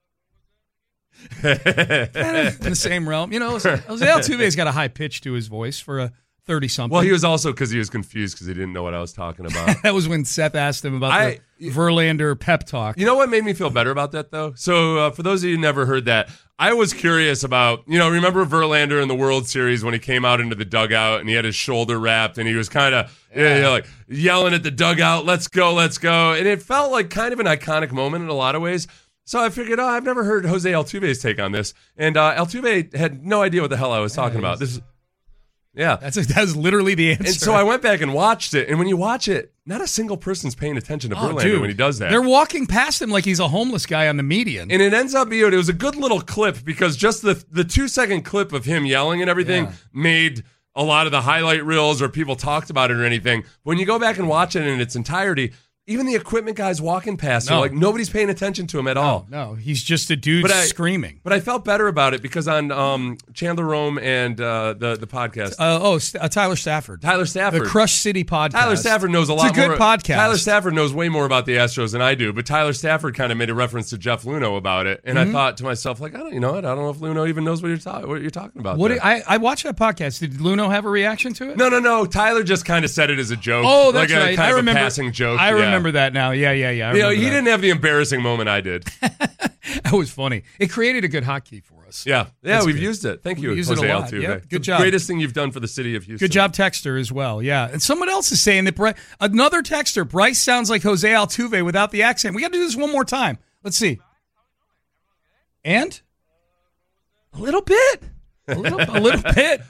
Kind of in the same realm. You know, Altuve's got a high pitch to his voice for a 30-something. Well, he was also because he was confused because he didn't know what I was talking about. That was when Seth asked him about the Verlander pep talk. You know what made me feel better about that, though? So for those of you who never heard that, I was curious about, remember Verlander in the World Series when he came out into the dugout and he had his shoulder wrapped and he was kind of like yelling at the dugout, let's go, let's go. And it felt like kind of an iconic moment in a lot of ways. So I figured, I've never heard Jose Altuve's take on this. And Altuve had no idea what the hell I was talking about. That was literally the answer. And so I went back and watched it. And when you watch it, not a single person's paying attention to Verlander when he does that. They're walking past him like he's a homeless guy on the median. And it ends up being, it was a good little clip because just the 2-second clip of him yelling and everything made a lot of the highlight reels or people talked about it or anything. When you go back and watch it in its entirety, even the equipment guys walking past him, No. like nobody's paying attention to him at all. No, he's just a dude screaming. But I felt better about it because on Chandler Rome and the podcast. Tyler Stafford. Tyler Stafford. The Crush City podcast. Tyler Stafford knows a lot more. It's a good podcast. Tyler Stafford knows way more about the Astros than I do, but Tyler Stafford kind of made a reference to Jeff Luhnow about it, and I thought to myself, like, I don't know if Luhnow even knows what you're talking about. I watched that podcast. Did Luhnow have a reaction to it? No. Tyler just kind of said it as a joke. Oh, that's like right. Kind I of remember. a passing joke. I remember that now. Yeah. He didn't have the embarrassing moment I did. That was funny. It created a good hotkey for us. Yeah, That's we've good. used it. Thank you, We've used Jose it a lot. Altuve. Yeah, It's good the job. greatest thing you've done for the city of Houston. Good job, Texter, as well. Yeah. And someone else is saying that another Texter, Bryce sounds like Jose Altuve without the accent. We got to do this one more time. Let's see. And? A little bit. A little bit.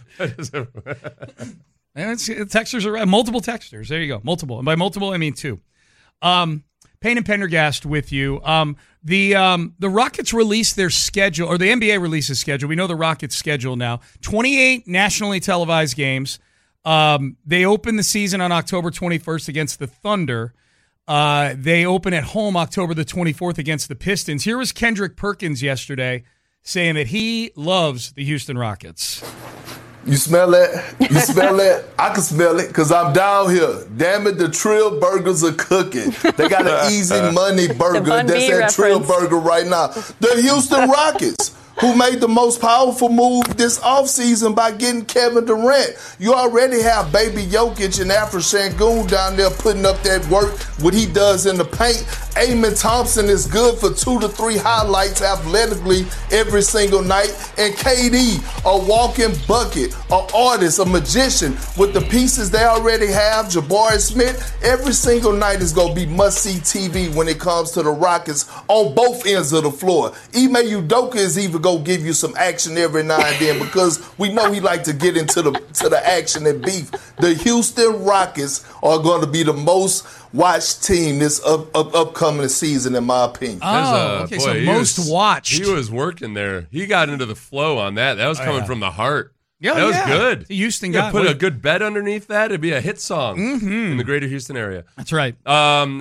And texters are right. Multiple texters. There you go. Multiple. And by multiple, I mean 2. Payne and Pendergast with you. The Rockets released their schedule, or the NBA released a schedule. We know the Rockets' schedule now. 28 nationally televised games. They open the season on October 21st against the Thunder. They open at home October the 24th against the Pistons. Here was Kendrick Perkins yesterday saying that he loves the Houston Rockets. You smell that? You smell that? I can smell it because I'm down here. Damn it, the Trill Burgers are cooking. They got an easy money burger that's at Trill Burger right now. The Houston Rockets, who made the most powerful move this offseason by getting Kevin Durant. You already have Baby Jokic and Afro Şengün down there putting up that work, what he does in the paint. Amen Thompson is good for 2 to 3 highlights athletically every single night. And KD, a walking bucket, an artist, a magician with the pieces they already have. Jabari Smith, every single night is going to be must-see TV when it comes to the Rockets on both ends of the floor. Ime Udoka is even going to give you some action every now and then because we know he like to get into the action and beef. The Houston Rockets are going to be the most watched team this upcoming season, in my opinion. Okay, so most watched. He was working there. He got into the flow on that. That was coming from the heart. Yeah, that was good. The Houston guy. guy. Put a good bet underneath that. It'd be a hit song in the greater Houston area. That's right. I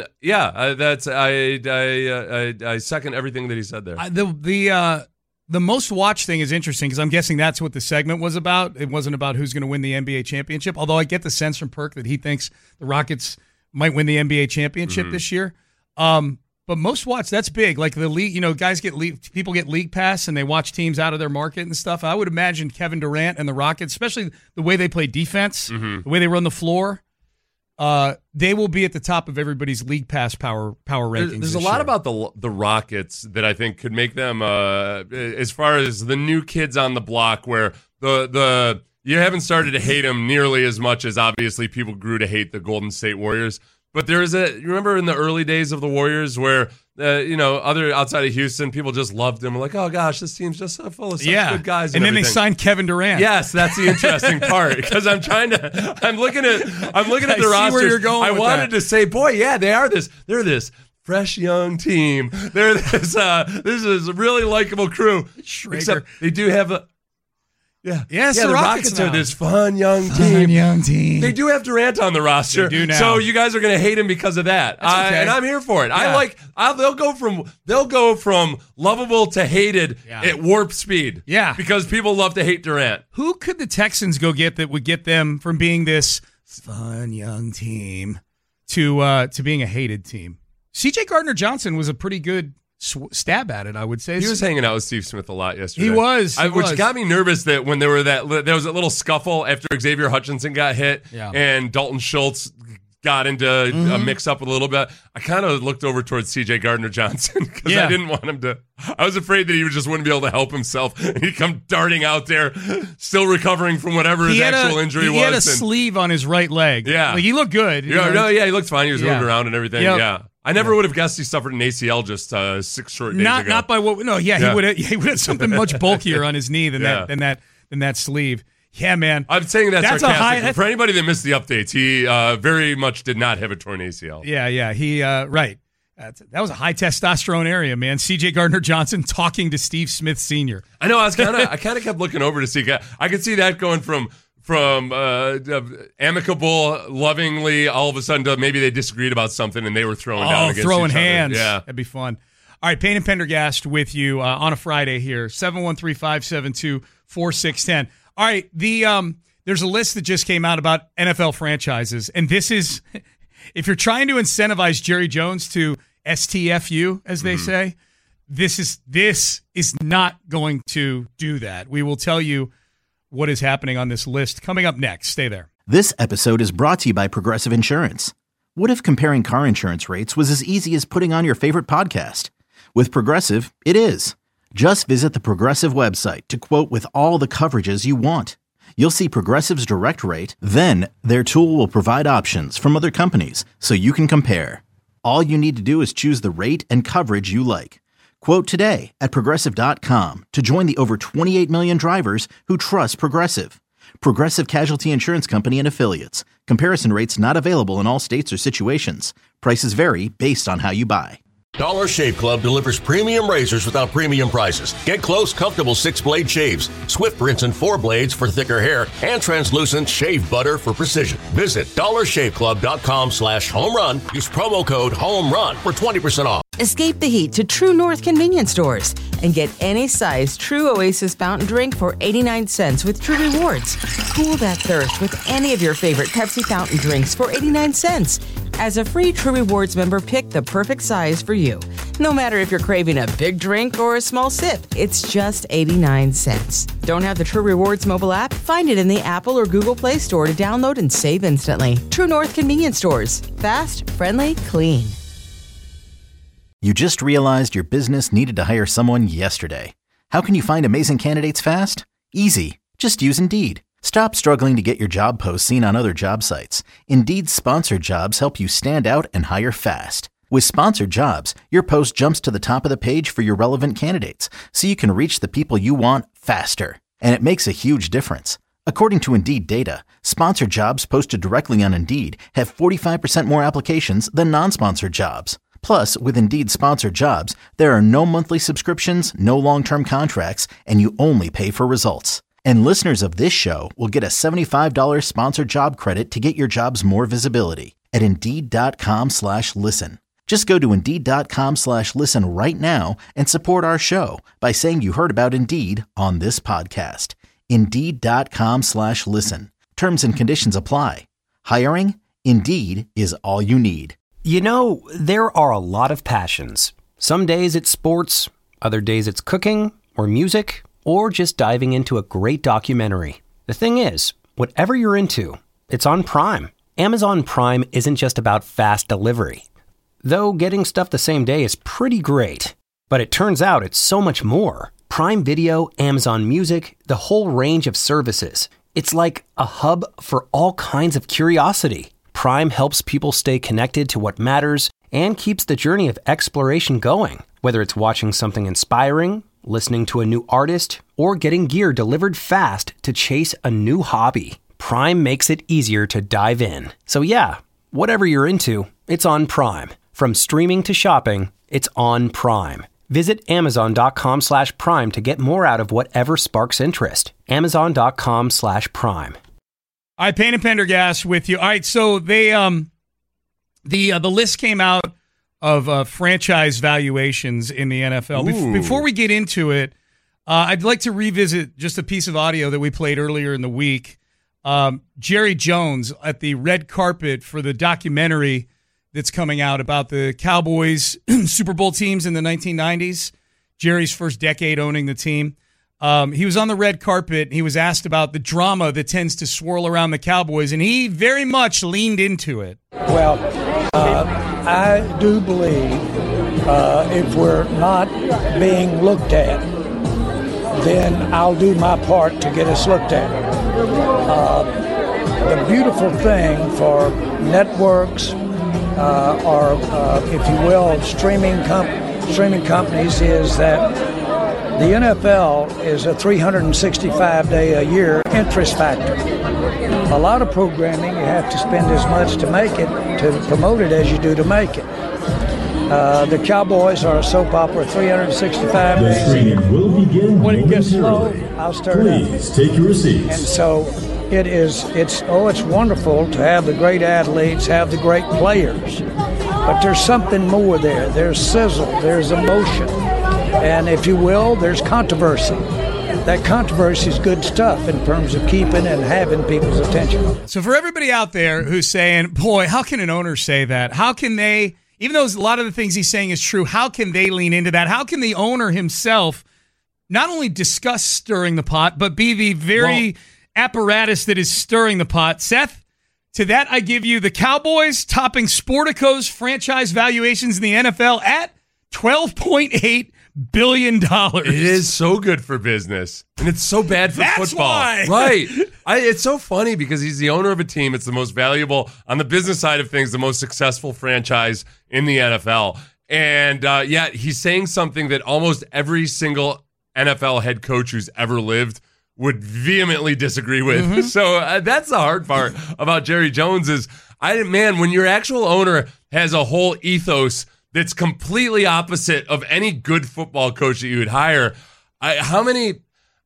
second everything that he said there. The most watched thing is interesting because I'm guessing that's what the segment was about. It wasn't about who's going to win the NBA championship, although I get the sense from Perk that he thinks the Rockets might win the NBA championship this year. But most watched, that's big. Like the league, guys people get league pass and they watch teams out of their market and stuff. I would imagine Kevin Durant and the Rockets, especially the way they play defense, the way they run the floor, they will be at the top of everybody's league pass power rankings. There's a lot about the Rockets that I think could make them, as far as the new kids on the block, where the you haven't started to hate them nearly as much as obviously people grew to hate the Golden State Warriors. But you remember in the early days of the Warriors where, other outside of Houston, people just loved them. Like, oh gosh, this team's just so full of such good guys. And then everything. they signed Kevin Durant. Yes, that's the interesting part because I'm looking at the roster. Where you're going I with wanted that. to say, boy, yeah, they're this fresh young team. They're this is a really likable crew. Schrager. Except they do have a. Yeah. Yes, the Rockets are this fun young team. They do have Durant on the roster. They do now. So you guys are going to hate him because of that. That's okay. And I'm here for it. Yeah. They'll go from lovable to hated at warp speed. Yeah. Because people love to hate Durant. Who could the Texans go get that would get them from being this fun young team to being a hated team? C.J. Gardner-Johnson was a pretty good stab at it, I would say. He was hanging out with Steve Smith a lot yesterday. He was. Which got me nervous that when there was a little scuffle after Xavier Hutchinson got hit and Dalton Schultz got into a mix-up a little bit. I kind of looked over towards C.J. Gardner-Johnson because I didn't want him to. I was afraid that he just wouldn't be able to help himself. And he'd come darting out there, still recovering from whatever his actual injury was. He had a sleeve on his right leg. Yeah. Like, he looked good. He looked fine. He was moving around and everything. Yep. Yeah. I never would have guessed he suffered an ACL just 6 short days ago. Not by what? No, he would have something much bulkier on his knee than that sleeve. Yeah, man. I'm saying that's sarcastic. For anybody that missed the updates, he very much did not have a torn ACL. Yeah. He right. That was a high testosterone area, man. C.J. Gardner-Johnson talking to Steve Smith Sr. I know. I kind of kept looking over to see. I could see that going from from amicable, lovingly, all of a sudden to maybe they disagreed about something and they were throwing down against throwing each hands. other. Yeah, that'd be fun. All right, Payne and Pendergast with you on a Friday here, 713-572-4610. All right, there's a list that just came out about NFL franchises, and this is, if you're trying to incentivize Jerry Jones to STFU, as they say, this is not going to do that. We will tell you what is happening on this list coming up next. Stay there. This episode is brought to you by Progressive Insurance. What if comparing car insurance rates was as easy as putting on your favorite podcast? With Progressive, it is. Just visit the Progressive website to quote with all the coverages you want. You'll see Progressive's direct rate, then their tool will provide options from other companies so you can compare. All you need to do is choose the rate and coverage you like. Quote today at Progressive.com to join the over 28 million drivers who trust Progressive. Progressive Casualty Insurance Company and Affiliates. Comparison rates not available in all states or situations. Prices vary based on how you buy. Dollar Shave Club delivers premium razors without premium prices. Get close, comfortable 6-blade shaves, Swift Rinse and 4 blades for thicker hair, and translucent shave butter for precision. Visit dollarshaveclub.com/homerun. Use promo code HOMERUN for 20% off. Escape the heat to True North convenience stores and get any size True Oasis fountain drink for 89 cents with True Rewards. Cool that thirst with any of your favorite Pepsi fountain drinks for 89 cents. As a free True Rewards member, pick the perfect size for you. No matter if you're craving a big drink or a small sip, it's just 89 cents. Don't have the True Rewards mobile app? Find it in the Apple or Google Play Store to download and save instantly. True North convenience stores. Fast, friendly, clean. You just realized your business needed to hire someone yesterday. How can you find amazing candidates fast? Easy. Just use Indeed. Stop struggling to get your job posts seen on other job sites. Indeed's sponsored jobs help you stand out and hire fast. With sponsored jobs, your post jumps to the top of the page for your relevant candidates, so you can reach the people you want faster. And it makes a huge difference. According to Indeed data, sponsored jobs posted directly on Indeed have 45% more applications than non-sponsored jobs. Plus, with Indeed sponsored jobs, there are no monthly subscriptions, no long-term contracts, and you only pay for results. And listeners of this show will get a $75 sponsored job credit to get your jobs more visibility at Indeed.com/listen. Just go to Indeed.com/listen right now and support our show by saying you heard about Indeed on this podcast. Indeed.com/listen. Terms and conditions apply. Hiring? Indeed is all you need. You know, there are a lot of passions. Some days it's sports, other days it's cooking or music, or just diving into a great documentary. The thing is, whatever you're into, it's on Prime. Amazon Prime isn't just about fast delivery. Though getting stuff the same day is pretty great. But it turns out it's so much more. Prime Video, Amazon Music, the whole range of services. It's like a hub for all kinds of curiosity. Prime helps people stay connected to what matters and keeps the journey of exploration going. Whether it's watching something inspiring, listening to a new artist, or getting gear delivered fast to chase a new hobby, Prime makes it easier to dive in. So yeah, whatever you're into, it's on Prime. From streaming to shopping, it's on Prime. Visit Amazon.com/Prime to get more out of whatever sparks interest. Amazon.com/Prime. All right, Payne and Pendergast with you. All right, so they the list came out of franchise valuations in the NFL. Before we get into it, I'd like to revisit just a piece of audio that we played earlier in the week. Jerry Jones at the red carpet for the documentary that's coming out about the Cowboys Super Bowl teams in the 1990s. Jerry's first decade owning the team. He was on the red carpet. He was asked about the drama that tends to swirl around the Cowboys, and he very much leaned into it. Well, I do believe if we're not being looked at, then I'll do my part to get us looked at. The beautiful thing for networks or, if you will, streaming companies is that the NFL is a 365-day-a-year interest factor. A lot of programming, you have to spend as much to make it, to promote it, as you do to make it. The Cowboys are a soap opera 365 days. The streaming will begin. When it gets slow, I'll stir it up. Please take your seats. And so it's wonderful to have the great athletes, have the great players, but there's something more there. There's sizzle, there's emotion, and if you will, there's controversy. That controversy is good stuff in terms of keeping and having people's attention. So for everybody out there who's saying, boy, how can an owner say that? How can they, even though a lot of the things he's saying is true, how can they lean into that? How can the owner himself not only discuss stirring the pot, but be the very apparatus that is stirring the pot? Seth, to that I give you the Cowboys topping Sportico's franchise valuations in the NFL at $12.8 billion. It is so good for business, and it's so bad for football. Why. Right. It's so funny because he's the owner of a team. It's the most valuable, on the business side of things, the most successful franchise in the NFL. And yet he's saying something that almost every single NFL head coach who's ever lived would vehemently disagree with. Mm-hmm. So that's the hard part about Jerry Jones is, when your actual owner has a whole ethos that's completely opposite of any good football coach that you would hire. How many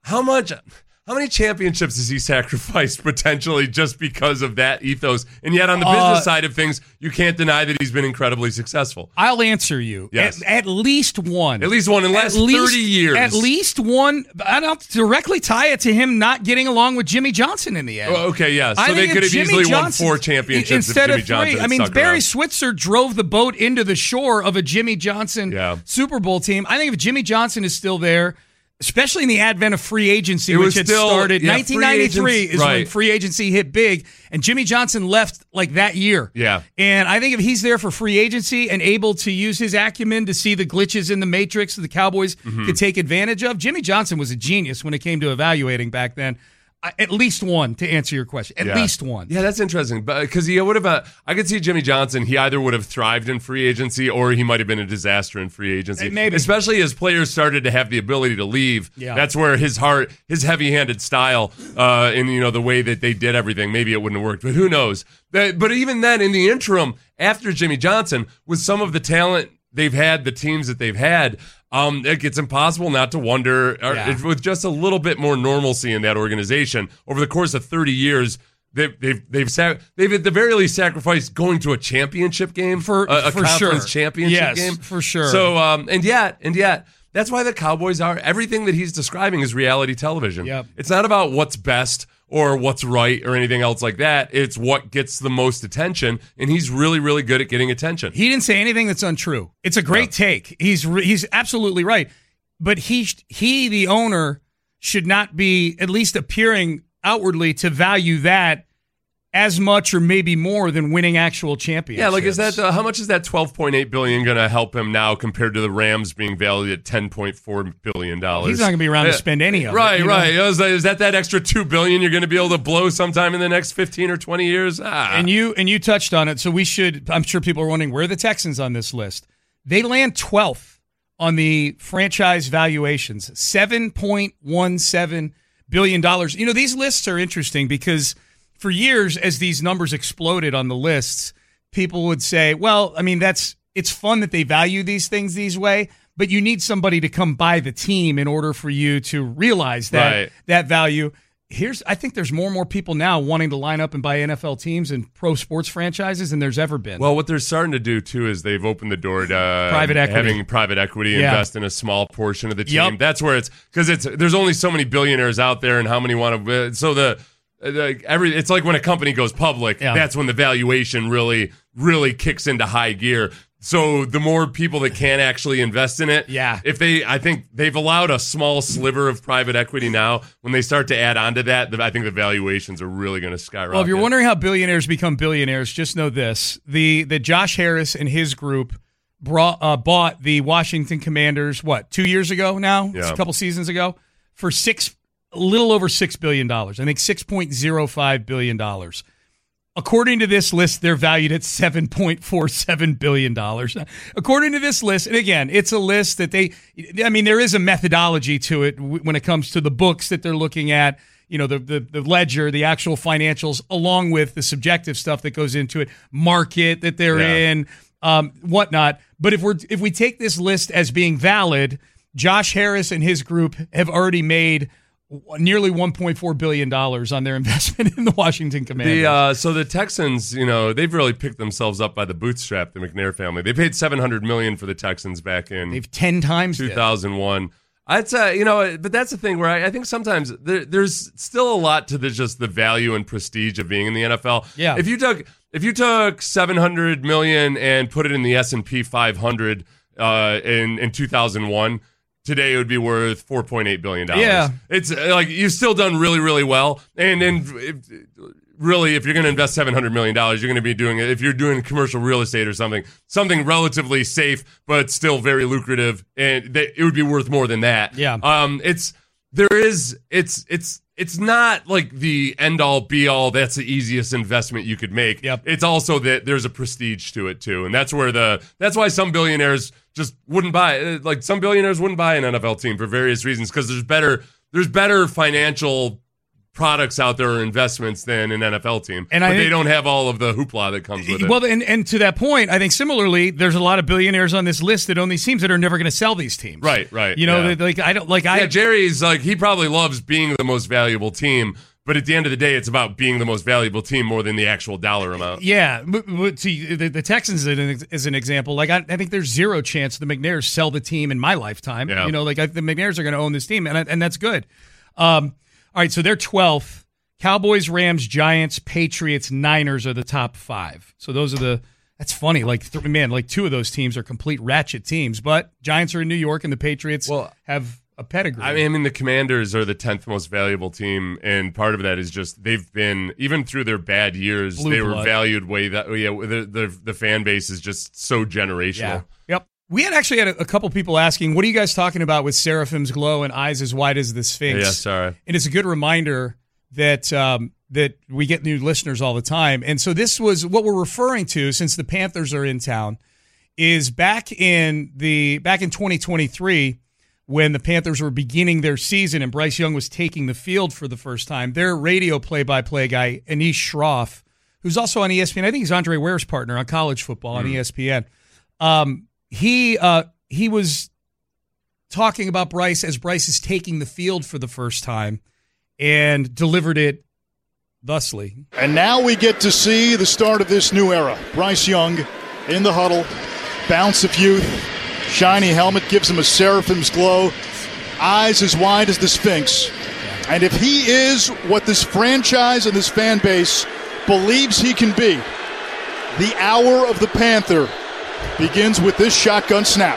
championships has he sacrificed potentially just because of that ethos? And yet on the business side of things, you can't deny that he's been incredibly successful. I'll answer you. Yes. At least one. At least one in the last 30 years. At least one. I don't directly tie it to him not getting along with Jimmy Johnson in the end. Oh, okay, yeah. So they could have easily won 4 championships instead if Jimmy of 3. Johnson had stuck Barry around. Switzer drove the boat into the shore of a Jimmy Johnson Super Bowl team. I think if Jimmy Johnson is still there, especially in the advent of free agency, which had started 1993 is when free agency hit big, and Jimmy Johnson left like that year. Yeah. And I think if he's there for free agency and able to use his acumen to see the glitches in the matrix that the Cowboys could take advantage of, Jimmy Johnson was a genius when it came to evaluating back then. At least one, to answer your question. At least one. Yeah, that's interesting. Because he would have, I could see Jimmy Johnson, he either would have thrived in free agency or he might have been a disaster in free agency. Maybe. Especially as players started to have the ability to leave. Yeah. That's where his heavy-handed style, and the way that they did everything, maybe it wouldn't have worked. But who knows? But even then, in the interim, after Jimmy Johnson, with some of the talent they've had, the teams that they've had, it's impossible not to wonder, with just a little bit more normalcy in that organization over the course of 30 years, they've at the very least sacrificed going to a championship game for a conference sure. championship game for sure. So and yet that's why the Cowboys are everything that he's describing is reality television. Yep. It's not about what's best or what's right or anything else like that. It's what gets the most attention, and he's really, really good at getting attention. He didn't say anything that's untrue. It's a great take. He's absolutely right. But he, the owner, should not be at least appearing outwardly to value that as much or maybe more than winning actual championships. Yeah, like is that how much is that $12.8 billion going to help him now compared to the Rams being valued at $10.4 billion? He's not going to be around to spend any of it. Right. Is that extra $2 billion you're going to be able to blow sometime in the next 15 or 20 years? And you touched on it, so we should. I'm sure people are wondering where are the Texans on this list. They land 12th on the franchise valuations, $7.17 billion. These lists are interesting because for years, as these numbers exploded on the lists, people would say, well, it's fun that they value these things these way, but you need somebody to come buy the team in order for you to realize that value. I think there's more and more people now wanting to line up and buy NFL teams and pro sports franchises than there's ever been. Well, what they're starting to do, too, is they've opened the door to having private equity invest in a small portion of the team. Yep. That's where there's only so many billionaires out there and how many want to, so it's like when a company goes public, that's when the valuation really, really kicks into high gear. So the more people that can actually invest in it, I think they've allowed a small sliver of private equity now. When they start to add on to that, I think the valuations are really going to skyrocket. Well, if you're wondering how billionaires become billionaires, just know this: the Josh Harris and his group bought the Washington Commanders 2 years ago now, a couple seasons ago, for a little over $6 billion. I think $6.05 billion. According to this list, they're valued at $7.47 billion. According to this list, and again, it's a list that there is a methodology to it when it comes to the books that they're looking at, the ledger, the actual financials, along with the subjective stuff that goes into it, market that they're in, whatnot. But if we take this list as being valid, Josh Harris and his group have already made nearly $1.4 billion on their investment in the Washington Commanders. So the Texans, they've really picked themselves up by the bootstrap, the McNair family. They paid $700 million for the Texans back in They've 10 times 2001. I'd say, but that's the thing where I think sometimes there's still a lot to just the value and prestige of being in the NFL. Yeah. If you took $700 million and put it in the S&P 500 in 2001, today it would be worth $4.8 billion. Yeah. It's like you've still done really, really well. And really, if you're going to invest $700 million, you're going to be doing it. If you're doing commercial real estate or something relatively safe, but still very lucrative, and it would be worth more than that. Yeah. It's not like the end all be all. That's the easiest investment you could make. Yep. It's also that there's a prestige to it too. And that's why some billionaires just wouldn't buy, like some billionaires wouldn't buy an NFL team for various reasons, because there's better financial products out there or investments than an NFL team. But they don't have all of the hoopla that comes with it. Well, and to that point, I think similarly, there's a lot of billionaires on this list that own these teams that are never going to sell these teams. Right. Jerry's like, he probably loves being the most valuable team, but at the end of the day, it's about being the most valuable team more than the actual dollar amount. Yeah, but see, the Texans as an example, like I think there's zero chance the McNairs sell the team in my lifetime. Yeah. The McNairs are going to own this team, and that's good. All right, so they're 12th. Cowboys, Rams, Giants, Patriots, Niners are the top 5. So those are that's funny. Like, two of those teams are complete ratchet teams, but Giants are in New York and the Patriots have a pedigree. I mean, the Commanders are the 10th most valuable team, and part of that is just they've been, even through their bad years, Blue they blood. were valued the fan base is just so generational. Yeah. Yep. We had a couple people asking, what are you guys talking about with Seraphim's glow and eyes as wide as the Sphinx? Yeah, sorry. And it's a good reminder that that we get new listeners all the time. And so this was what we're referring to, since the Panthers are in town, is back in 2023, when the Panthers were beginning their season and Bryce Young was taking the field for the first time, their radio play-by-play guy, Anish Shroff, who's also on ESPN, I think he's Andre Ware's partner on college football on ESPN, he was talking about Bryce as Bryce is taking the field for the first time and delivered it thusly. And now we get to see the start of this new era. Bryce Young in the huddle, bounce of youth, shiny helmet gives him a Seraphim's glow, eyes as wide as the Sphinx. And if he is what this franchise and this fan base believes he can be, the hour of the Panther begins with this shotgun snap.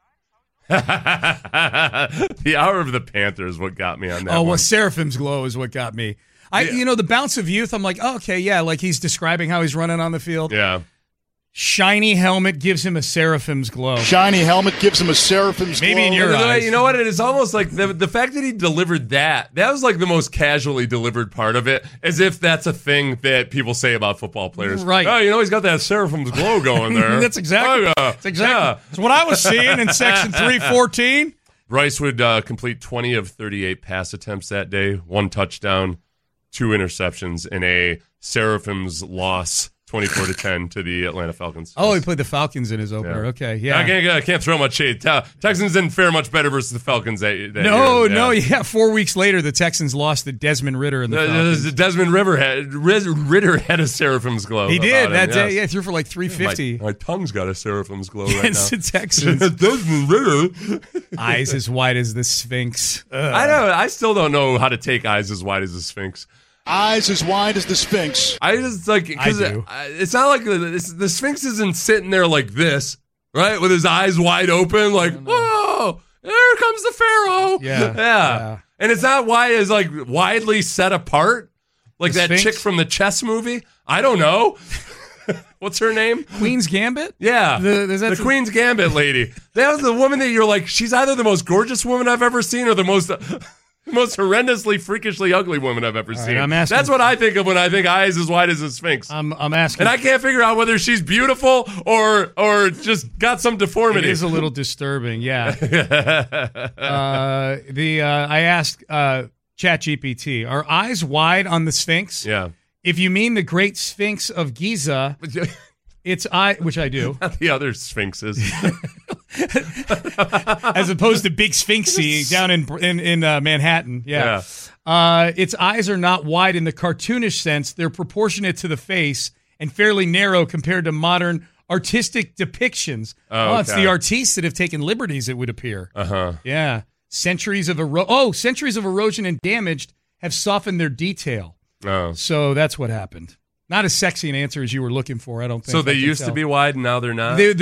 The hour of the Panther is what got me on that one. Well, Seraphim's glow is what got me. The bounce of youth, I'm like, oh, okay, yeah, like he's describing how he's running on the field. Yeah. Shiny helmet gives him a Seraphim's glow. Shiny helmet gives him a Seraphim's glow. Maybe in your eyes. You know what? It is almost like the fact that he delivered that was like the most casually delivered part of it, as if that's a thing that people say about football players. Right. Oh, he's got that Seraphim's glow going there. That's exactly. That's what I was seeing in section 314. Bryce would complete 20 of 38 pass attempts that day, 1 touchdown, 2 interceptions, in a Seraphim's loss, 24-10 to the Atlanta Falcons. Oh, he played the Falcons in his opener. Yeah. Okay, yeah. I can't throw much shade. Texans didn't fare much better versus the Falcons that year. No. 4 weeks later, the Texans lost to Desmond Ritter and the Falcons. Desmond Ritter had a Seraphim's glow. He did that day. Yeah, threw for like 350. My tongue's got a Seraphim's glow right now. Against the Texans. Desmond Ritter. Eyes as wide as the Sphinx. I still don't know how to take eyes as wide as the Sphinx. Eyes as wide as the Sphinx. I just like, because it's not like the Sphinx isn't sitting there like this, right, with his eyes wide open, like, whoa, there comes the Pharaoh. Yeah. And it's not it's like widely set apart, like that chick from the chess movie. I don't know. What's her name? Queen's Gambit? Yeah. The Queen's Gambit lady. That was the woman that you're like, she's either the most gorgeous woman I've ever seen or the most horrendously, freakishly ugly woman I've ever seen. That's what I think of when I think eyes as wide as a Sphinx. I'm asking. And I can't figure out whether she's beautiful or just got some deformity. It is a little disturbing, yeah. I asked ChatGPT, are eyes wide on the Sphinx? Yeah. If you mean the Great Sphinx of Giza, it's which I do. Not the other sphinxes. As opposed to Big Sphinxy down in Manhattan. Yeah. Its eyes are not wide in the cartoonish sense. They're proportionate to the face and fairly narrow compared to modern artistic depictions. It's the artists that have taken liberties, it would appear. Yeah. Centuries of erosion and damage have softened their detail. So that's what happened. Not as sexy an answer as you were looking for, I don't think. So they used to be wide and now they're not? They've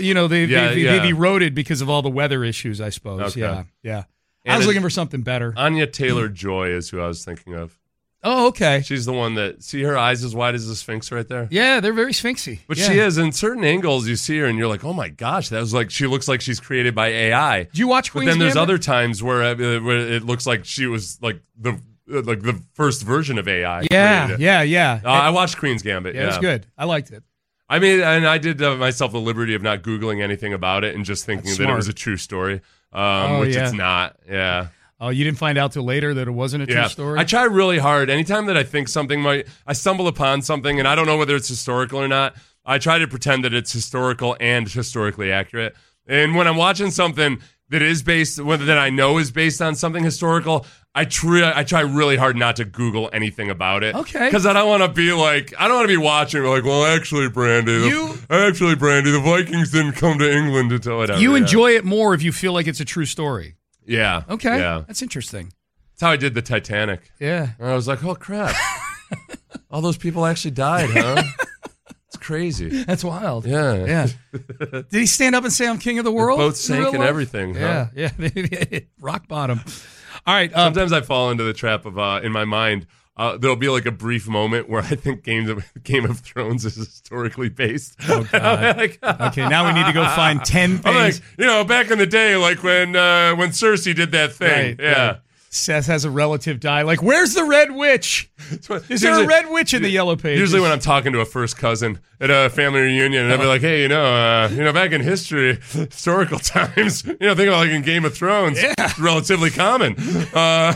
eroded because of all the weather issues, I suppose. Okay. Yeah. I was looking for something better. Anya Taylor-Joy is who I was thinking of. Oh, okay. She's the one that, see her eyes as wide as the Sphinx right there? Yeah, they're very sphinxy. But she is. In certain angles, you see her and you're like, oh my gosh, that was like, she looks like she's created by AI. Do you watch Queen's But then there's Gambit? other times where it looks like she was like the first version of AI. Yeah. I watched Queen's Gambit. Yeah, it was good. I liked it. I mean, and I did myself the liberty of not Googling anything about it and just thinking that it was a true story, which it's not. Yeah. Oh, you didn't find out till later that it wasn't a true story? I try really hard. Anytime that I think I stumble upon something and I don't know whether it's historical or not, I try to pretend that it's historical and historically accurate. And when I'm watching something that is that I know is based on something historical, I try really hard not to Google anything about it. Okay. Because I don't want to be watching like, well, actually, Brandy, the Vikings didn't come to England until whatever. You enjoy it more if you feel like it's a true story. Yeah. Okay. Yeah. That's interesting. That's how I did the Titanic. Yeah. And I was like, oh, crap. All those people actually died, huh? It's crazy. That's wild. Yeah. Did he stand up and say, I'm king of the world? Both sank and everything, huh? Yeah. Rock bottom. All right. Sometimes I fall into the trap of, in my mind, there'll be like a brief moment where I think Game of Thrones is historically based. Oh, God. Okay, now we need to go find 10 things. I'm like, back in the day, like when Cersei did that thing. Right, yeah. Right. Seth has a relative die. Like, where's the Red Witch? Is there a Red Witch in the Yellow Pages? Usually when I'm talking to a first cousin at a family reunion, and I'll be like, hey, back in historical times, think about like in Game of Thrones. Yeah. It's relatively common. How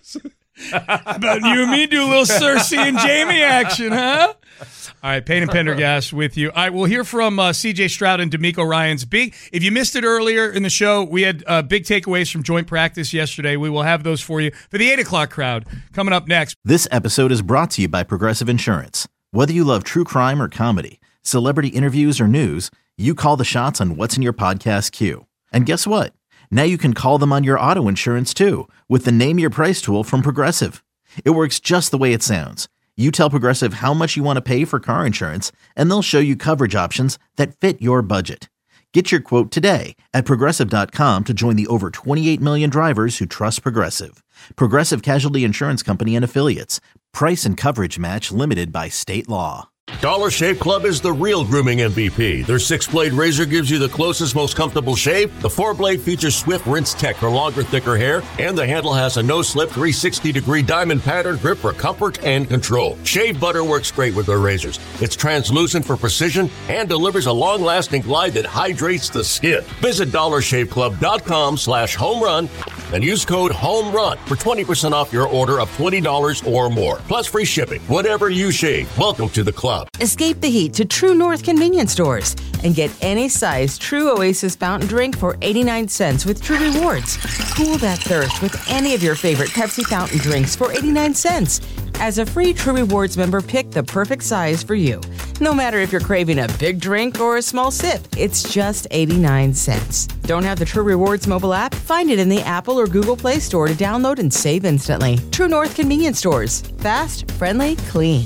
about you and me do a little Cersei and Jamie action, huh? All right, Payne and Pendergast with you. All right, we'll hear from C.J. Stroud and D'Amico Ryans. If you missed it earlier in the show, we had big takeaways from joint practice yesterday. We will have those for you for the 8 o'clock crowd coming up next. This episode is brought to you by Progressive Insurance. Whether you love true crime or comedy, celebrity interviews or news, you call the shots on what's in your podcast queue. And guess what? Now you can call them on your auto insurance too with the Name Your Price tool from Progressive. It works just the way it sounds. You tell Progressive how much you want to pay for car insurance, and they'll show you coverage options that fit your budget. Get your quote today at Progressive.com to join the over 28 million drivers who trust Progressive. Progressive Casualty Insurance Company and Affiliates. Price and coverage match limited by state law. Dollar Shave Club is the real grooming MVP. Their 6-blade razor gives you the closest, most comfortable shave. The 4-blade features swift rinse tech for longer, thicker hair. And the handle has a no-slip 360-degree diamond pattern grip for comfort and control. Shave butter works great with their razors. It's translucent for precision and delivers a long-lasting glide that hydrates the skin. Visit DollarShaveClub.com/homerun and use code HOMERUN for 20% off your order of $20 or more. Plus free shipping. Whatever you shave, welcome to the club. Escape the heat to True North convenience stores and get any size True Oasis fountain drink for 89 cents with True Rewards. Cool that thirst with any of your favorite Pepsi fountain drinks for 89 cents. As a free True Rewards member, pick the perfect size for you. No matter if you're craving a big drink or a small sip, it's just 89 cents. Don't have the True Rewards mobile app? Find it in the Apple or Google Play Store to download and save instantly. True North convenience stores. Fast, friendly, clean.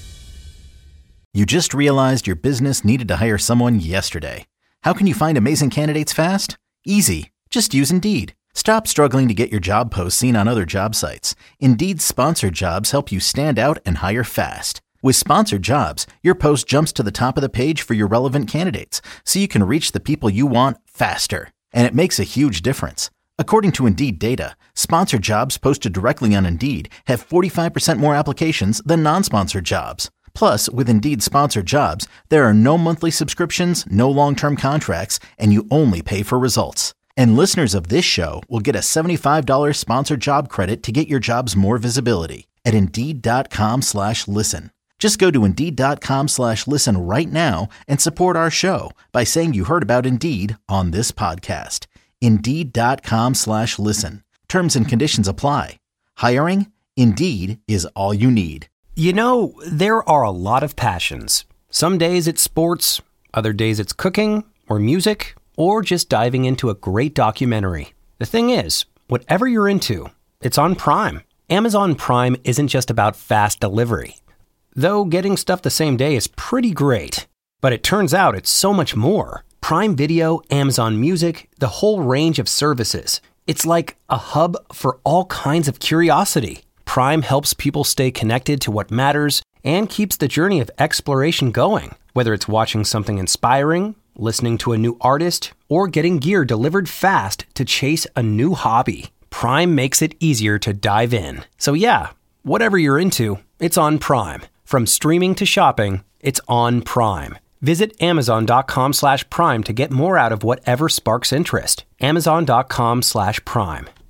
You just realized your business needed to hire someone yesterday. How can you find amazing candidates fast? Easy. Just use Indeed. Stop struggling to get your job posts seen on other job sites. Indeed's sponsored jobs help you stand out and hire fast. With sponsored jobs, your post jumps to the top of the page for your relevant candidates, so you can reach the people you want faster. And it makes a huge difference. According to Indeed data, sponsored jobs posted directly on Indeed have 45% more applications than non-sponsored jobs. Plus, with Indeed sponsored jobs, there are no monthly subscriptions, no long-term contracts, and you only pay for results. And listeners of this show will get a $75 sponsored job credit to get your jobs more visibility at Indeed.com/listen. Just go to Indeed.com/listen right now and support our show by saying you heard about Indeed on this podcast. Indeed.com/listen. Terms and conditions apply. Hiring? Indeed is all you need. You know, there are a lot of passions. Some days it's sports, other days it's cooking or music, or just diving into a great documentary. The thing is, whatever you're into, it's on Prime. Amazon Prime isn't just about fast delivery. Though getting stuff the same day is pretty great. But it turns out it's so much more. Prime Video, Amazon Music, the whole range of services. It's like a hub for all kinds of curiosity. Prime helps people stay connected to what matters and keeps the journey of exploration going. Whether it's watching something inspiring, listening to a new artist, or getting gear delivered fast to chase a new hobby, Prime makes it easier to dive in. So yeah, whatever you're into, it's on Prime. From streaming to shopping, it's on Prime. Visit Amazon.com/Prime to get more out of whatever sparks interest. Amazon.com/Prime.